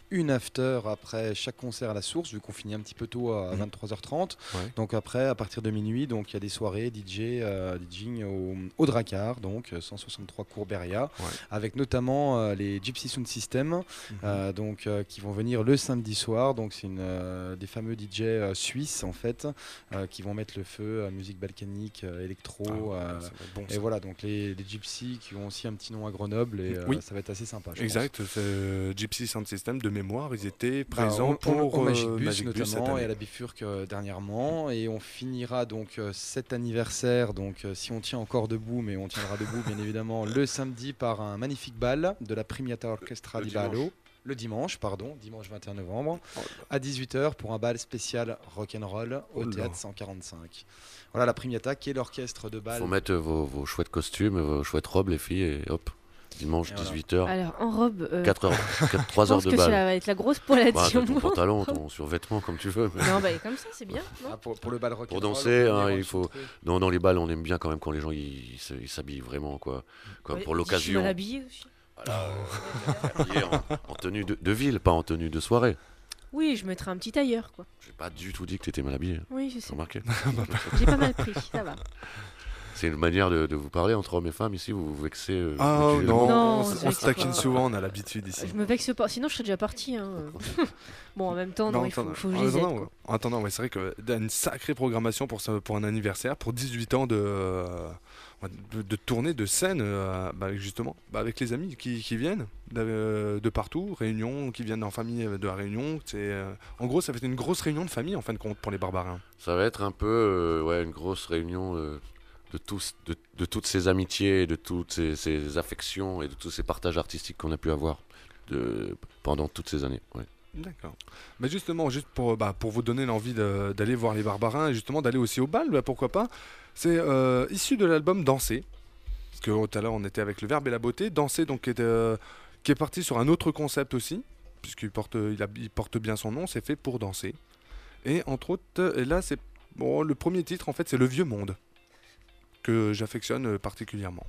une after après chaque concert à la source, vu qu'on finit un petit peu tôt à vingt-trois heures trente. Ouais. Donc après, à partir de minuit, donc il y a des soirées D J, euh, DJing au, au Drakkar, donc cent soixante-trois cours Beria, Ouais. avec notamment euh, les Gypsy Sound System, euh, donc euh, qui vont venir le samedi soir. Donc c'est une euh, des fameux D J euh, suisses en fait, euh, qui vont mettre le feu à musique balkanique, euh, électro, Ah, euh, ça va être bon, et ça. voilà. Donc les, les Gypsy qui ont aussi un petit nom à Grenoble et euh, Oui. ça va être assez sympa. Je Exact, c'est euh, Gypsy Sound System de mémoire, ils étaient Bah, présents au- pour au, au Magic euh, Bus Magic Bus cette notamment année. et à la Bifurque euh, dernièrement, et on finira donc euh, cet anniversaire, donc euh, si on tient encore debout, mais on tiendra debout bien évidemment, le samedi par un magnifique bal de la Primiata Orchestra Le di dimanche. Ballo. Le dimanche, pardon, dimanche vingt et un novembre, Oh là. à dix-huit heures pour un bal spécial rock'n'roll au Oh là. théâtre cent quarante-cinq. Voilà la Primiata qui est l'orchestre de bal. Faut mettre euh, vos, vos chouettes costumes, vos chouettes robes, les filles, et hop, dimanche Et voilà. dix-huit heures, Alors, en robe. euh, quatre heures, quatre- trois je heures pense de que balle. ça va être la grosse Bah, polation. t'as ton pantalon, ton survêtement, comme tu veux. mais- Non, bah, comme ça, c'est bien. Non Ah, pour, pour le bal rock'n'roll. Pour danser, on hein, peut il venir faut. rencontrer. Non, dans les balles, on aime bien quand même quand les gens ils, ils se- ils s'habillent vraiment, quoi. Comme Ouais, pour dis, Je suis l'occasion. mal habillée aussi. Voilà, euh, habillé en, en tenue de, de ville, pas en tenue de soirée. Oui, je mettrai un petit tailleur, quoi. J'ai pas du tout dit que t'étais mal habillé. Oui, je sais. Remarqué. J'ai pas mal pris, ça va. C'est une manière de, de vous parler entre hommes et femmes ici, vous vous vexez. euh, Ah mutuellement. non, Non, on, on s- se on vexe se taquine pas. souvent, on a l'habitude ici. Je me vexe pas, sinon je serais déjà parti. Hein. Bon, en même temps, non, Non, il faut, attends, faut que je en les aide. attendant, quoi. en attendant, ouais, c'est vrai que y a une sacrée programmation pour, ce- pour un anniversaire, pour dix-huit ans de, euh, de, de tournée, de scène, euh, bah, avec justement, bah, avec les amis qui, qui viennent de, de partout, réunions, qui viennent en famille de la Réunion. C'est, euh, en gros, ça fait une grosse réunion de famille en fin de compte pour les Barbarins. Ça va être un peu euh, ouais, une grosse réunion euh, de, tous, de, de toutes ces amitiés, de toutes ces, ces affections et de tous ces partages artistiques qu'on a pu avoir de, pendant toutes ces années. Ouais. D'accord. Mais justement, juste pour, bah, pour vous donner l'envie de- d'aller voir les Barbarins et justement d'aller aussi au bal, bah, pourquoi pas, c'est euh, issu de l'album Danser. Parce que tout à l'heure on était avec le Verbe et la Beauté. Danser, donc, qui est, euh, qui est parti sur un autre concept aussi, puisqu'il porte, il a- il porte bien son nom, c'est fait pour danser. Et entre autres, et là c'est bon, le premier titre en fait, c'est Le Vieux Monde, que j'affectionne euh, particulièrement.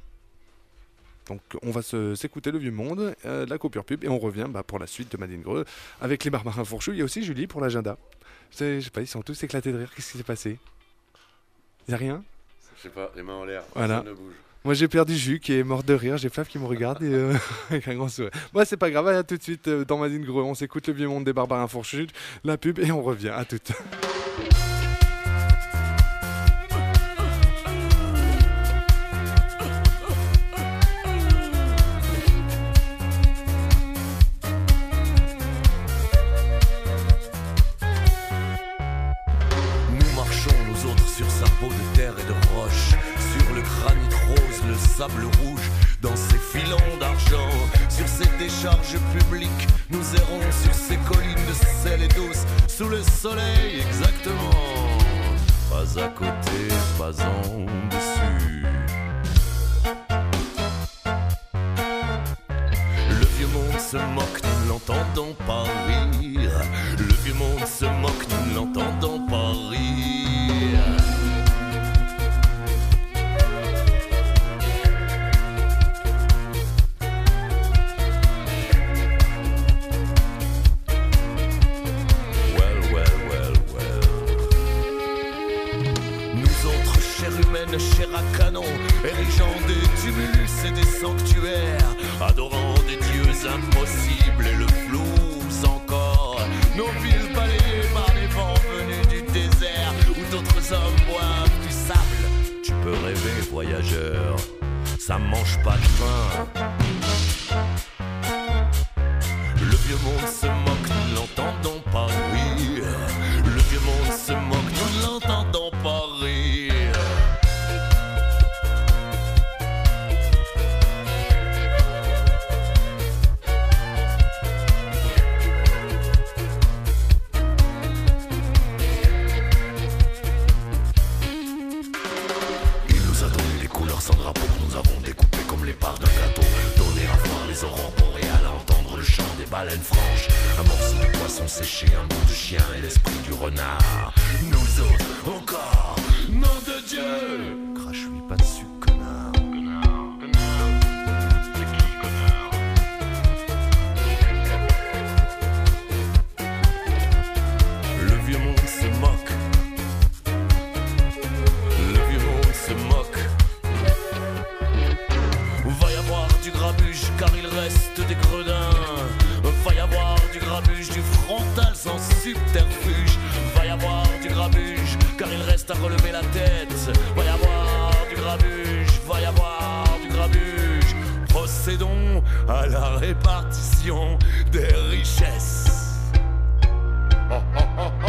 Donc on va se- s'écouter Le Vieux Monde, euh, la coupure pub, et on revient bah, pour la suite de Madine Greux avec les Barbarins Fourchus. Il y a aussi Julie pour l'agenda. C'est- Je sais pas, ils sont tous éclatés de rire. Qu'est-ce qui s'est passé? Il y a rien? Je sais pas, les mains en l'air, Voilà. personne ne bouge. Moi j'ai perdu Jus qui est mort de rire, j'ai Flav qui me regarde et euh, avec un grand sourire. Moi c'est pas grave, à tout de suite euh, dans Madine Greux, on s'écoute Le Vieux Monde des Barbarins Fourchus, la pub et on revient, à toutes. Nous marchons, nous autres, sur sa peau de terre et de roche, sur le granit rose, le sable rouge, dans ces filons d'argent, sur ces décharges publiques, nous errons sur ces collines de sel et douce, sous le soleil exactement, pas à côté, pas en dessus. Le vieux monde se moque, nous ne l'entendons pas rire. Le vieux monde se moque, nous ne l'entendons pas rire. Well, well, well, well. Nous autres, chair humaine, chair à canon, érigeant des tumulus et des sanctuaires, adorant des dieux impossibles et le flou encore, nos villes balayées par les vents venus du désert, où d'autres hommes boivent du sable. Tu peux rêver, voyageur, ça mange pas de pain. Le vieux monde se moque, nous ne l'entendons pas rire. Le vieux monde se moque, nous ne l'entendons pas rire. Il nous a donné des couleurs sans drapeau que nous avons découpées comme les parts d'un gâteau. Donner à voir les aurores boréales, à entendre le chant des baleines franches. Un morceau de poisson séché, un bout de chien et l'esprit du renard. Nous autres, encore, nom de Dieu. Crache-lui pas dessus, connard. Connard, connard. C'est qui, connard? à la répartition des richesses. Oh, oh, oh, oh.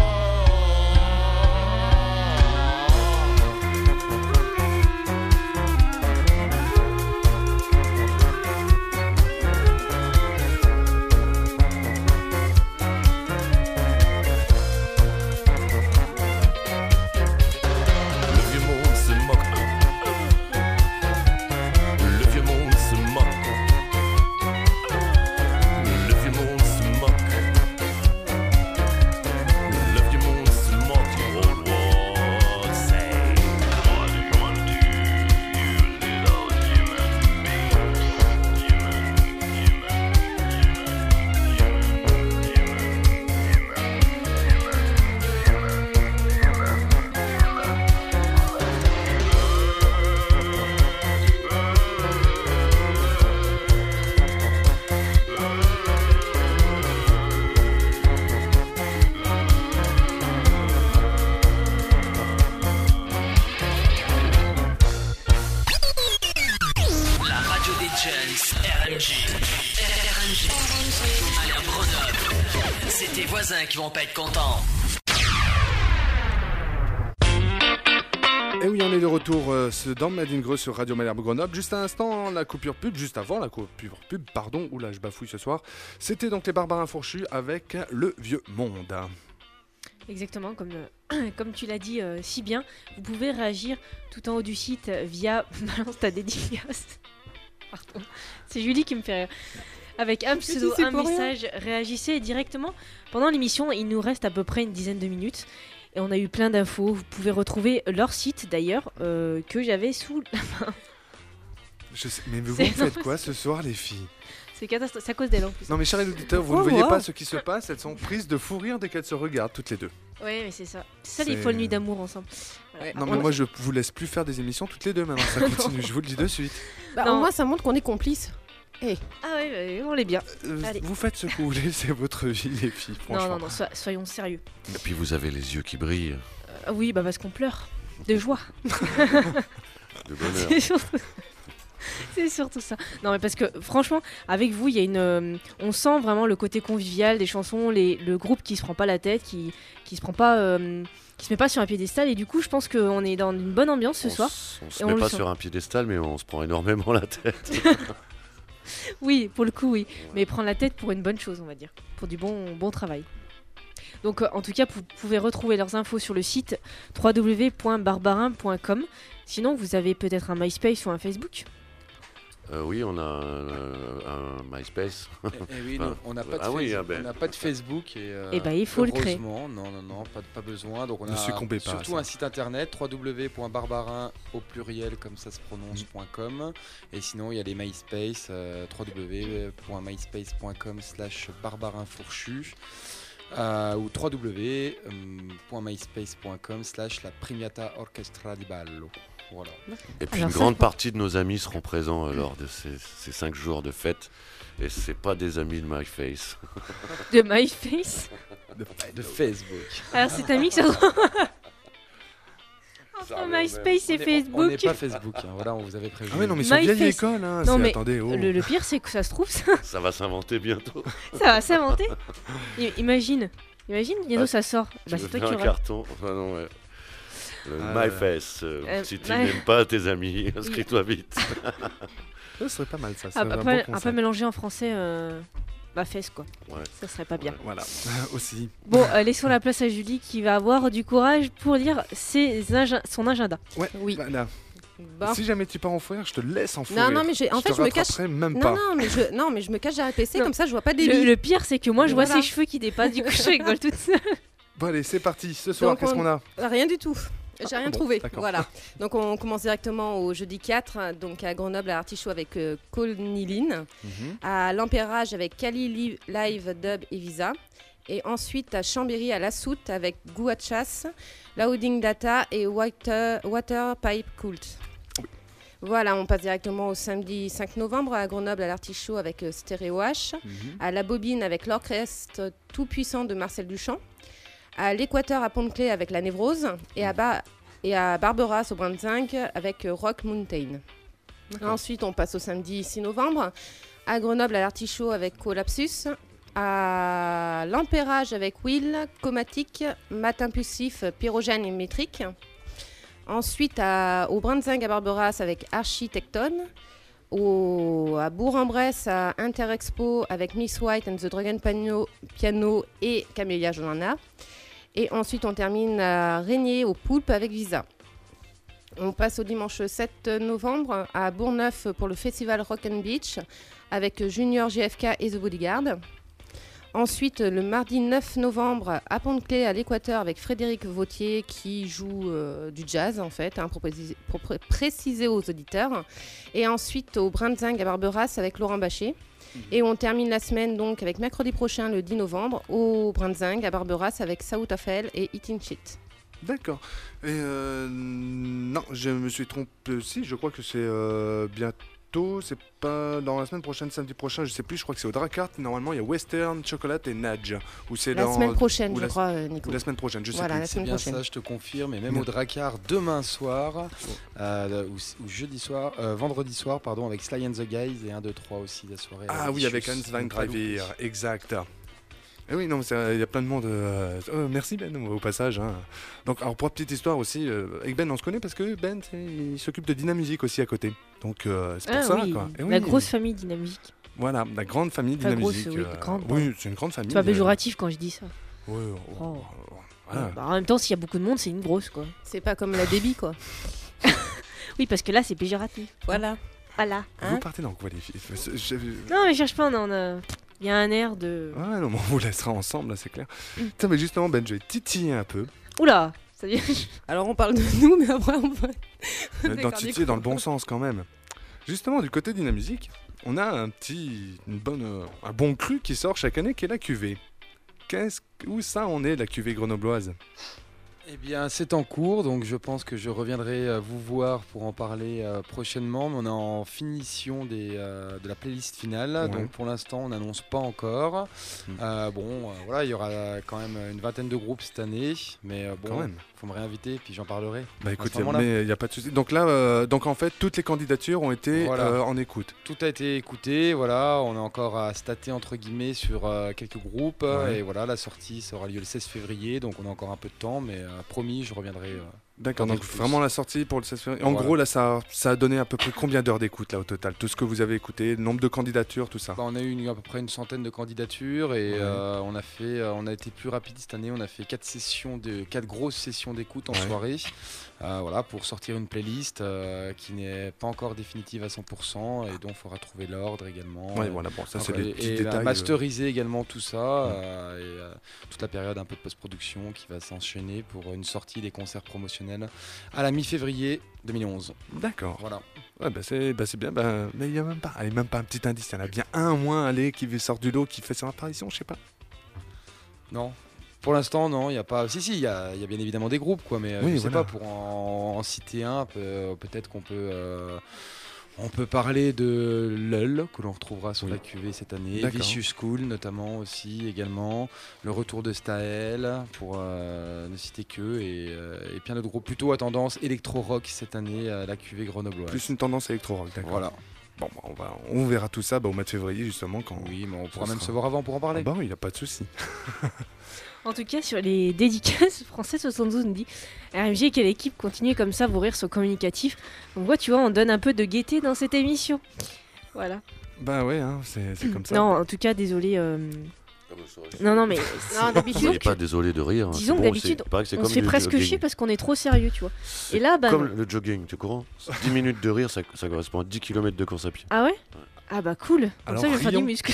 Qui vont pas être contents. Et oui, on est de retour euh, dans Made in Greux sur Radio Malherbe Grenoble. Juste à l'instant, la coupure pub, juste avant la coupure pub, pardon, oula, je bafouille ce soir. C'était donc les Barbarins Fourchus avec Le Vieux Monde. Exactement, comme, euh, comme tu l'as dit euh, si bien, vous pouvez réagir tout en haut du site via Balance ta dédicace. Pardon, c'est Julie qui me fait rire. Avec un pseudo, un message, réagissez directement. Pendant l'émission, il nous reste à peu près une dizaine de minutes. Et on a eu plein d'infos. Vous pouvez retrouver leur site d'ailleurs, euh, que j'avais sous la main. Je sais, mais vous me faites quoi ce soir, les filles? C'est catastrophique, c'est à cause d'elle en plus. Non mais chers auditeurs, vous oh, ne voyez wow. pas ce qui se passe, elles sont prises de fou rire dès qu'elles se regardent toutes les deux. Oui, mais c'est ça. C'est ça les folles nuits d'amour ensemble. Voilà. Non mais moi je vous laisse plus faire des émissions toutes les deux maintenant, ça continue, je vous le dis de suite. Bah, au moins ça montre qu'on est complices. Hey. Ah oui, bah, on l'est bien. Euh, vous faites ce que vous voulez, c'est votre vie, les filles, franchement. Non, non, non, so- soyons sérieux. Et puis vous avez les yeux qui brillent. Euh, oui, bah parce qu'on pleure. De joie. De bonheur. C'est surtout... c'est surtout ça. Non, mais parce que franchement, avec vous, il y a une, euh, on sent vraiment le côté convivial des chansons, les, le groupe qui se prend pas la tête, qui, qui se prend pas... Euh, qui se met pas sur un piédestal, et du coup je pense qu'on est dans une bonne ambiance ce on soir. S- on se met on pas sur un piédestal, mais on se prend énormément la tête. Oui, pour le coup, oui. Mais prendre la tête pour une bonne chose, on va dire. Pour du bon, bon travail. Donc, euh, en tout cas, vous pouvez retrouver leurs infos sur le site w w w point barbarin point com. Sinon, vous avez peut-être un MySpace ou un Facebook. Euh, oui, on a euh, un MySpace. Et, et oui, enfin, non, on n'a pas, ah oui, ah ben. pas de Facebook. Et, euh, et ben, il faut le créer. Non, non, non, pas, pas besoin. Donc on ne a succombez pas surtout un site internet w w w point barbarin au pluriel comme ça se prononce .com. Et sinon, il y a les MySpace euh, w w w point myspace point com slash barbarin fourchu euh, ou w w w point myspace point com slash la Premiata Orchestra di Ballo. Voilà. Et puis Alors une ça, grande je... partie de nos amis seront présents euh, lors de ces, ces cinq jours de fête. Et c'est pas des amis de MyFace. De MyFace de, de Facebook. Alors c'est un mix entre MySpace et Facebook. On n'est pas Facebook, hein. Voilà, on vous avait prévu. Ah oui, non mais c'est vieille école. Hein. Non, mais attendez, oh. le, le pire c'est que ça se trouve ça. Ça va s'inventer bientôt. Ça va s'inventer. I- imagine, imagine, bientôt ah, ça sort. Bah, c'est toi qui un auras... carton. Enfin, non, ouais. Le ah, MyFace, euh, euh, si tu my... n'aimes pas tes amis, inscris-toi vite. Ce serait pas mal ça. Ah, un, un, peu, bon un peu mélangé en français, euh, ma fesse quoi. Ouais. Ça serait pas bien. Ouais, voilà, aussi. Bon, euh, laissons la place à Julie qui va avoir du courage pour lire ses ag- son agenda. Ouais, oui. Bah, là. Bon. Si jamais tu pars en fourrir, je te laisse en fourrir. Non, non, mais j'ai... en je fait, te je me cache. Même non, pas. non, mais je... non, mais je me cache derrière le P C, non. comme ça je vois pas des le, le pire, c'est que moi je voilà. vois ses cheveux qui dépassent, du coup je rigole toute seule. Bon, allez, c'est parti. Ce soir, Donc, qu'est-ce on... qu'on a? Rien du tout. J'ai rien ah, bon, trouvé. d'accord. Voilà. Donc on commence directement au jeudi quatre, donc à Grenoble à Artichaut avec euh, Colniline, mm-hmm. à l'Empérage avec Kali Live Dub et Visa, et ensuite à Chambéry à La Soute avec Gouachas, Louding Data et Water, Water Pipe Cult. Voilà, on passe directement au samedi cinq novembre à Grenoble à l'Artichaut avec euh, Stéréo H, mm-hmm. à La Bobine avec l'orchestre tout puissant de Marcel Duchamp, à l'Équateur à Pont-de-Clé avec La Névrose et à, ba- et à Barberas au Brunswick avec Rock Mountain. Ensuite, on passe au samedi six novembre À Grenoble, à l'Artichaut avec Collapsus. À l'Empérage avec Will, Comatic, Mat Impulsif, Pyrogène et Métrique. Ensuite, à, au Brandzinc à Barberas avec Architecton. Au, à Bourg-en-Bresse, à Interexpo avec Miss White and the Dragon Piano, Piano et Camélia Johanna. Et ensuite, on termine à Régnier au Poulpe avec Visa. On passe au dimanche sept novembre à Bourgneuf pour le festival Rock and Beach avec Junior J F K et The Bodyguard. Ensuite, le mardi neuf novembre à Pont-de-Clé à l'Équateur avec Frédéric Vautier qui joue euh, du jazz en fait, hein, pour, préciser, pour pr- préciser aux auditeurs. Et ensuite au Brandzinc à Barberas avec Laurent Bachet. Mmh. Et on termine la semaine donc avec mercredi prochain le dix novembre au Brandzinc à Barberas avec Saout Afel et Eating Shit. D'accord. Et euh, non, je me suis trompé aussi. Je crois que c'est euh, bientôt. C'est pas dans la semaine prochaine, samedi prochain. Je sais plus. Je crois que c'est au Dracart. Normalement, il y a Western, Chocolate et Nudge. Ou c'est la dans, semaine prochaine, je la, crois, Nico. Ou la semaine prochaine. Je sais voilà, plus. La semaine c'est bien prochaine. ça, je te confirme. Et même bien. Au Dracart demain soir, euh, ou, ou jeudi soir, euh, vendredi soir, pardon, avec Sly and the Guys et un, deux, trois aussi la soirée. Ah oui, avec Hans Van Driver. Exact. Et oui, non, il y a plein de monde. Euh... Oh, merci Ben au passage. Hein. Donc, alors pour la petite histoire aussi, euh, avec Ben on se connaît parce que Ben il s'occupe de Dynamusique aussi à côté. Donc euh, c'est pour ah, ça oui. quoi. Et la oui. grosse famille Dynamusique. Voilà, la grande famille Dynamusique. Oui, euh... grande, oui c'est une grande famille. C'est pas péjoratif quand je dis ça. Oui. Oh, oh. Voilà. Bah, en même temps, s'il y a beaucoup de monde, c'est une grosse quoi. C'est pas comme la débit quoi. Oui, parce que là c'est péjoratif. Voilà. Voilà. Hein vous partez dans quoi les filles je... Non, mais cherche pas, on a. Il y a un air de... Ouais, non, mais on vous laissera ensemble, là, c'est clair. Tiens, mais justement, Ben, je vais titiller un peu. Oula ça dit... Alors, on parle de nous, mais après, on va... Dans titiller dans le bon sens, quand même. Justement, du côté Dynamusique, on a un petit... Une bonne, euh, un bon cru qui sort chaque année, qui est la cuvée. Qu'est-ce... Où ça en est, la cuvée grenobloise ? Eh bien, c'est en cours, donc je pense que je reviendrai euh, vous voir pour en parler euh, prochainement. Mais on est en finition des, euh, de la playlist finale, ouais. Donc pour l'instant, on n'annonce pas encore. Mmh. Euh, bon, euh, voilà, il y aura quand même une vingtaine de groupes cette année, mais euh, bon, il faut me réinviter, puis j'en parlerai. Bah écoutez, mais il n'y a pas de souci. Donc là, euh, donc en fait, toutes les candidatures ont été voilà. euh, en écoute. Tout a été écouté, voilà. On a encore à stater entre guillemets sur euh, quelques groupes, ouais. Et voilà, la sortie ça aura lieu le seize février, donc on a encore un peu de temps, mais euh, promis, je reviendrai. Euh, D'accord, donc vraiment la sortie pour le seize février. En voilà. gros, là, ça, ça a donné à peu près combien d'heures d'écoute là au total ? Tout ce que vous avez écouté, le nombre de candidatures, tout ça. Bah, on a eu une, à peu près une centaine de candidatures et ouais. euh, on a fait, euh, on a été plus rapide cette année. On a fait quatre sessions de, quatre grosses sessions d'écoute en ouais. soirée, euh, voilà, pour sortir une playlist euh, qui n'est pas encore définitive à cent pour cent et dont il faudra trouver l'ordre également. Ouais, voilà, bon, ça c'est les petits et détails. Masteriser euh... également tout ça ouais. euh, et euh, toute la période un peu de post-production qui va s'enchaîner pour une sortie des concerts promotionnels à la mi-février deux mille onze. D'accord. Voilà. Ouais, bah c'est, bah c'est bien. Bah, mais il n'y a même pas, allez, même pas un petit indice. Il y en a bien un au moins allez, qui sort du lot, qui fait son apparition, je sais pas. Non. Pour l'instant, non. Il y a pas. Si, si, il y a, y a bien évidemment des groupes, quoi. Mais euh, oui, je voilà. sais pas, pour en, en citer un, peut, peut-être qu'on peut. Euh, On peut parler de L U L que l'on retrouvera sur oui. la cuvée cette année, D'accord. Vicious School notamment aussi également, le retour de Staël pour euh, ne citer que et, euh, et plein d'autres groupes plutôt à tendance électro-rock cette année à la cuvée grenobloise. Plus une tendance électro-rock, d'accord. Voilà. Bon, bah, on, va, on verra tout ça bah, au mois de février justement quand. Oui, mais on pourra même sera... se voir avant pour en parler. Ah bah oui, il n'y a pas de souci. En tout cas, sur les dédicaces, Français soixante-douze nous dit R M G, quelle équipe, continuez comme ça, vos rires sont communicatifs. Donc, voit, tu vois, on donne un peu de gaieté dans cette émission. Voilà. Bah ouais, hein, c'est, c'est comme ça. Non, en tout cas, désolé. Euh... Ah bah, non, non, mais. Non, d'habitude. On pas désolé de rire. Disons que bon, d'habitude, que c'est on se fait presque jogging. chier parce qu'on est trop sérieux, tu vois. Et là, bah. Comme non. le jogging, tu es courant dix minutes de rire, ça, ça correspond à dix kilomètres de course à pied. Ah ouais, ouais. Ah bah cool. Comme Alors, ça, je vais rions. faire du muscle.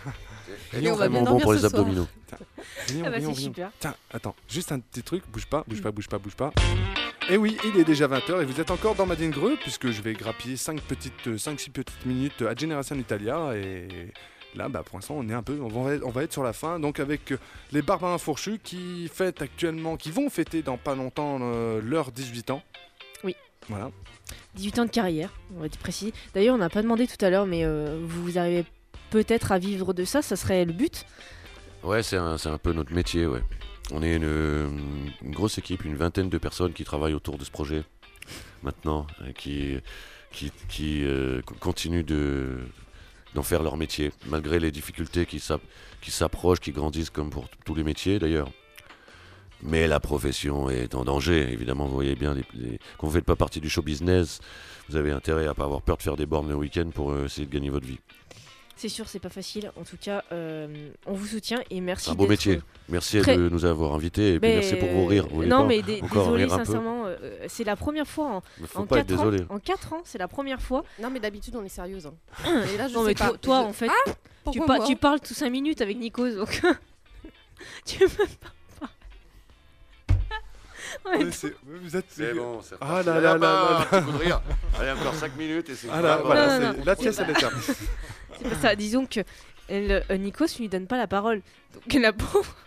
Et on va vraiment bon pour les abdominaux. Rions, ah bah rions, c'est rions. super. Tiens, attends, juste un petit truc, bouge pas, bouge pas, bouge pas, bouge pas. Et oui, il est déjà vingt heures et vous êtes encore dans Madine Greux puisque je vais grappiller cinq petites, cinq six petites minutes à Generation Italia et là, bah, pour l'instant, on est un peu, on va, on va être sur la fin, donc avec les Barbins Fourchus qui fêtent actuellement, qui vont fêter dans pas longtemps euh, leurs dix-huit ans. Oui. Voilà. dix-huit ans de carrière, on va être précis. D'ailleurs, on n'a pas demandé tout à l'heure, mais euh, vous arrivez peut-être à vivre de ça, ça serait le but. Ouais, c'est un, c'est un peu notre métier, ouais. On est une, une grosse équipe, une vingtaine de personnes qui travaillent autour de ce projet maintenant, qui, qui, qui euh, continuent de, d'en faire leur métier, malgré les difficultés qui, s'app- qui s'approchent, qui grandissent comme pour t- tous les métiers d'ailleurs. Mais la profession est en danger, évidemment, vous voyez bien, les, les... quand vous ne faites pas partie du show business, vous avez intérêt à ne pas avoir peur de faire des bornes le week-end pour euh, essayer de gagner votre vie. C'est sûr, c'est pas facile. En tout cas, euh, on vous soutient et merci. C'est un beau d'être, métier. euh, Merci très- de nous avoir invités et puis Mais, merci pour vos rires. Vous voulez non, pas mais dé- encore désolé, rire un peu sincèrement, euh, c'est la première fois en, Mais faut en pas être quatre ans. désolé. En quatre ans, c'est la première fois. Non, mais d'habitude, on est sérieuse. hein. Et là, je non, sais mais pas. toi, toi, Je- en fait, Ah, tu, pourquoi par- moi tu parles tout cinq minutes avec Nikos, donc tu peux pas. Ouais, Mais c'est- vous êtes- C'est bon, c'est Ah reparti. là Allez, là hop, là un là petit coup de rire. Allez, encore cinq minutes et c'est Ah là, bon. voilà, Non, non, c'est- non. la pièce, elle est ça. C'est pas ça. Disons que elle, euh, Nikos ne lui donne pas la parole. Donc la pauvre.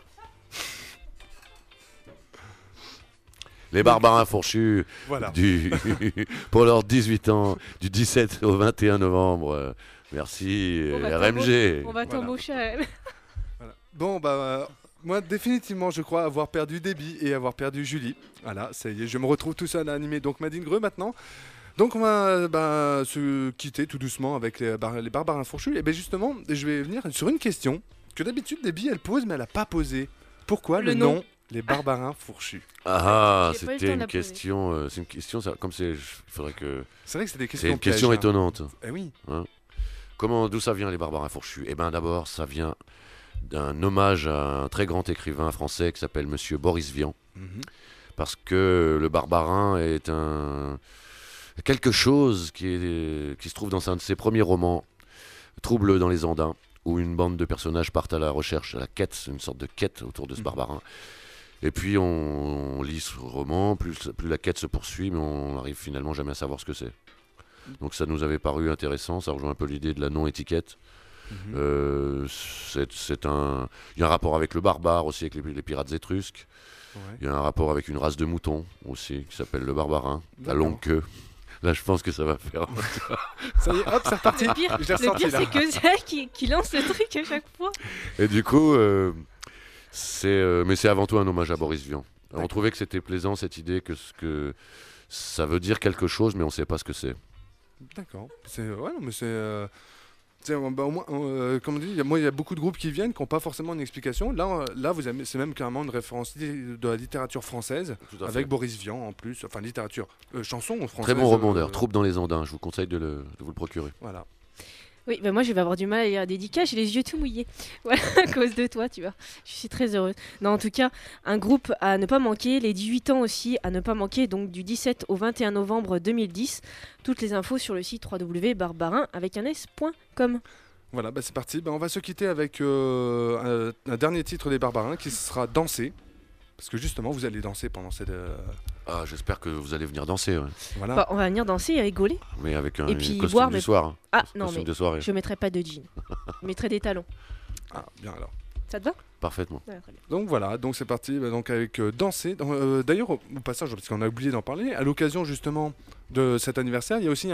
Les barbarins fourchus Voilà. du... pour leurs dix-huit ans, du dix-sept au vingt et un novembre. Euh, Merci, On va euh, R M G. t'embaucher- On va Voilà. t'embaucher à elle. Voilà. Bon, bah, euh, moi, définitivement, je crois avoir perdu Déby et avoir perdu Julie. Voilà, ça y est, je me retrouve tout seul à animer donc Madine Greux maintenant. Donc, on va euh, bah, se quitter tout doucement avec les, bar- les barbarins fourchus. Et bien, justement, je vais venir sur une question que d'habitude, Déby, elle pose, mais elle n'a pas posé. Pourquoi le, Le nom, nom les barbarins fourchus? Ah, J'ai pas eu le temps c'était de une la poser. question. euh, c'est une question, ça, comme c'est. Il faudrait que. C'est vrai que c'est des questions C'est une question pièges, hein. étonnante. Eh oui. Hein. Comment, d'où ça vient les barbarins fourchus? Eh bien, d'abord, ça vient d'un hommage à un très grand écrivain français qui s'appelle Monsieur Boris Vian. Mhm. Parce que le barbarin est un quelque chose qui, est, qui se trouve dans un de ses premiers romans, Trouble dans les Andins, où une bande de personnages partent à la recherche, à la quête, c'est une sorte de quête autour de ce Mhm. barbarin. Et puis on, on lit ce roman, plus, plus la quête se poursuit, mais on n'arrive finalement jamais à savoir ce que c'est. Donc ça nous avait paru intéressant, ça rejoint un peu l'idée de la non-étiquette. Mhm. Euh, c'est, c'est un... Il y a un rapport avec le barbare aussi, avec les, les pirates étrusques. Ouais. Il y a un rapport avec une race de moutons aussi, qui s'appelle le barbarin, la D'accord. longue queue. Là, je pense que ça va faire. Ça y est, hop, c'est reparti. Le pire, Je l'ai le ressorti, pire là. c'est que c'est elle qui, qui lance le truc à chaque fois. Et du coup, euh, c'est, euh, mais c'est avant tout un hommage à Boris Vian. On trouvait que c'était plaisant cette idée que, ce que ça veut dire quelque chose, mais on ne sait pas ce que c'est. D'accord. C'est ouais, non, mais c'est. euh, c'est, euh, bah, au moins, euh, comme on dit, il y a- moi, il y a beaucoup de groupes qui viennent qui n'ont pas forcément une explication. Là, euh, là, vous avez, c'est même carrément une référence li- de la littérature française Tout à avec fait. Boris Vian en plus. Enfin, littérature, euh, chanson française. Très bon rebondeur, euh, Troupe dans les Andins. Je vous conseille de, le- de vous le procurer. Voilà. Oui, bah moi je vais avoir du mal à lire la dédicace, j'ai les yeux tout mouillés. Voilà, à cause de toi, tu vois. Je suis très heureuse. Non, en tout cas, un groupe à ne pas manquer, les dix-huit ans aussi à ne pas manquer, donc du dix-sept au vingt et un novembre deux mille dix. Toutes les infos sur le site w w w point barbarin avec un s point com. Voilà, bah, c'est parti. Bah, on va se quitter avec euh, un, un dernier titre des Barbarins qui sera Danser. Parce que justement, vous allez danser pendant cette. euh, Ah, j'espère que vous allez venir danser, ouais. Voilà. Bah, on va venir danser et rigoler. Mais avec un Et une puis costume boire, du mais- soir. hein. Ah Costume non, mais de soirée. je mettrai pas de jean. Je mettrai des talons. Ah, bien alors. Ça te va? Parfaitement. Ouais, très bien. Donc voilà, donc c'est parti bah, donc avec euh, Danser. Dans- euh, D'ailleurs, au au passage, parce qu'on a oublié d'en parler, à l'occasion justement de cet anniversaire, il y a aussi un,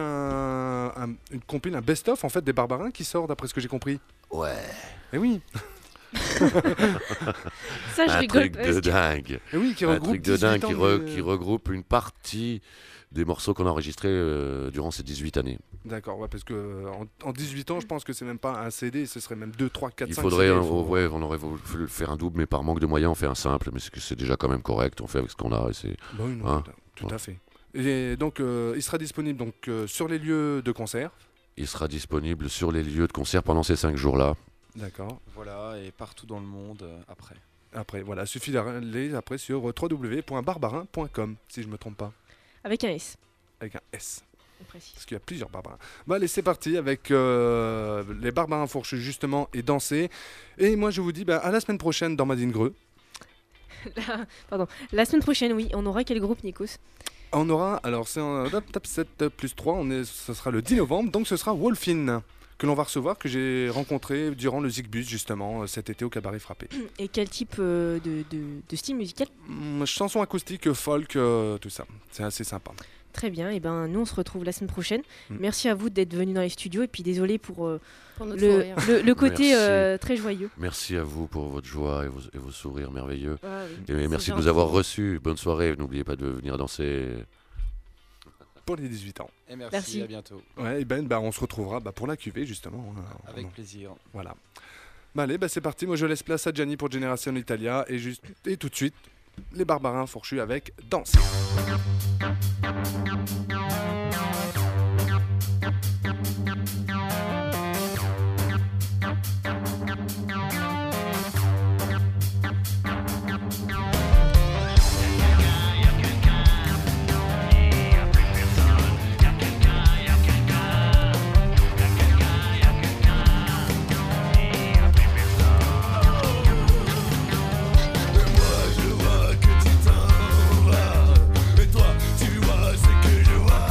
un- une compile, un best-of en fait des Barbarins qui sort d'après ce que j'ai compris. Ouais. Eh oui. Ça, je un rigole truc parce de que- dingue. Eh oui, qui un regroupe truc de dingue dix-huit qui, ans re- de- qui regroupe une partie des morceaux qu'on a enregistrés euh, durant ces dix-huit années. D'accord, ouais, parce que euh, en, en dix-huit ans, je pense que c'est même pas un C D, ce serait même deux, trois, quatre, Il cinq faudrait, C D. un- il faut- ouais, on aurait voulu faire un double, mais par manque de moyens, on fait un simple. Mais c'est, que c'est déjà quand même correct. On fait avec ce qu'on a. Et c'est, Bah oui, non, hein. tout, à- tout à fait. Et donc, euh, il sera disponible donc euh, sur les lieux de concert. Il sera disponible sur les lieux de concert pendant ces cinq jours-là. D'accord. Voilà, et partout dans le monde euh, après. Après, voilà, suffit d'aller après sur w w w point barbarin point com, si je me trompe pas, Avec un S. avec un S. on précise. Parce qu'il y a plusieurs barbarins. Bah allez, c'est parti avec euh, les barbarins fourchus justement et danser. Et moi je vous dis bah, à la semaine prochaine dans Madine Greux. La... Pardon. La semaine prochaine, oui, on aura quel groupe, Nikos? On aura, alors c'est un top, top sept plus trois, on est, ce sera le dix novembre, donc ce sera Wolfin que l'on va recevoir, que j'ai rencontré durant le Zigbus justement euh, cet été au Cabaret Frappé. Et quel type euh, de, de, de style musical? Hum, chanson acoustique, folk, euh, tout ça, c'est assez sympa. Très bien, et ben nous on se retrouve la semaine prochaine. Mm. Merci à vous d'être venus dans les studios et puis désolé pour, euh, Pour notre le, sourire. le, le côté Merci. euh, très joyeux. Merci à vous pour votre joie et vos, et vos sourires merveilleux. Ah oui, Et c'est merci de gentil. nous avoir reçus. Bonne soirée. N'oubliez pas de venir danser. pour les dix-huit ans. Et merci, Merci. à bientôt. Ouais, et ben, bah, on se retrouvera bah, pour la cuvée justement. Avec On- plaisir. Voilà. Bah, allez, bah, c'est parti. Moi, je laisse place à Gianni pour Génération Italia et juste et tout de suite, les Barbarins fourchus avec Danse. Je vois que tu t'en vas, et toi tu vois ce que je vois.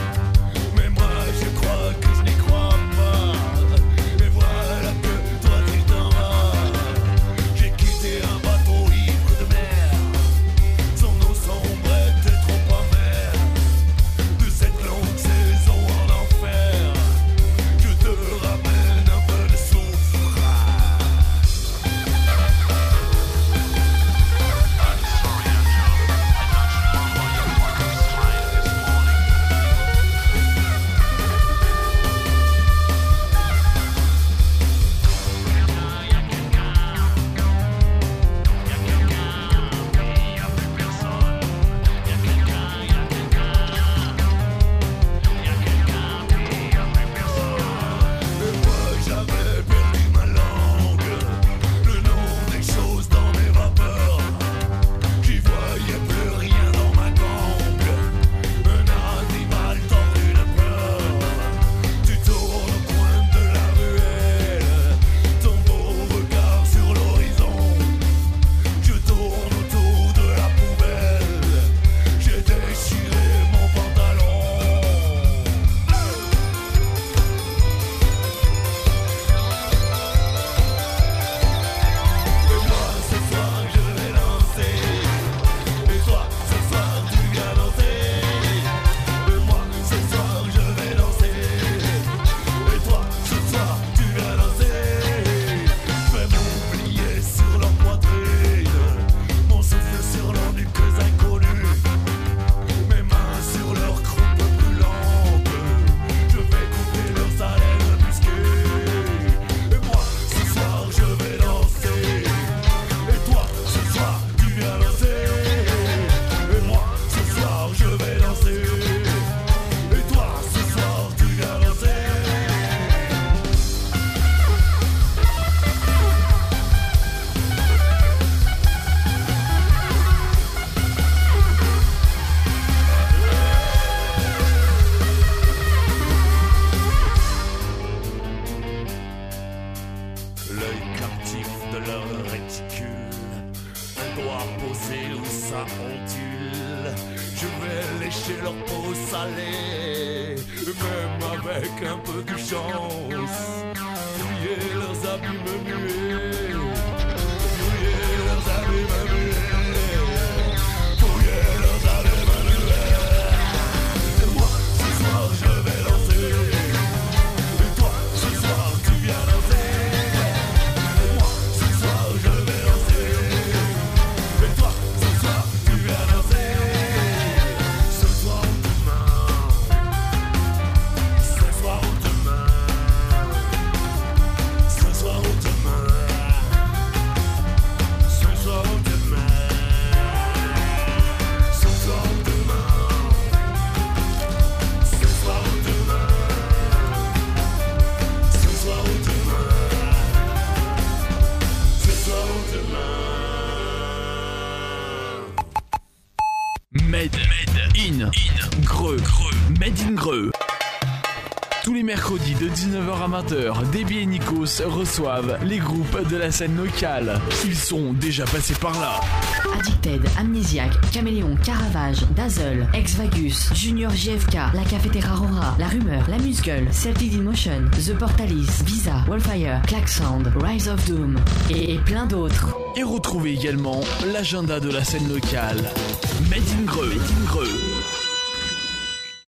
lécher leur peau salée, même avec un peu de chance. Fouiller leurs abîmes muets, fouiller leurs abîmes muets, fouiller leurs abîmes muets. Et moi, ce soir, je vais danser. Et toi, ce soir, tu viens danser. Et moi, ce soir, je vais danser. Et toi, ce soir, tu viens danser. Ce soir ou demain. Ce soir ou demain. Ce soir ou demain. Ce soir ou demain. Ce soir ou demain. Ce soir ou demain. Ce soir ou demain. Ce soir ou demain. Made, made in, in, Greux, Greux, Made in Greux. Tous les mercredis de dix-neuf heures à vingt heures, Déby et Nikos reçoivent les groupes de la scène locale. Ils sont déjà passés par là. Addicted, Amnésiaque, Caméléon, Caravage, Dazzle, Ex-Vagus, Junior J F K, La Cafetera Rora, La Rumeur, La Musgueule, Celtic in Motion, The Portalis, Visa, Wildfire, Klaxound, Rise of Doom et, et plein d'autres. Et retrouvez également l'agenda de la scène locale. Made in Greux, Made in Greux.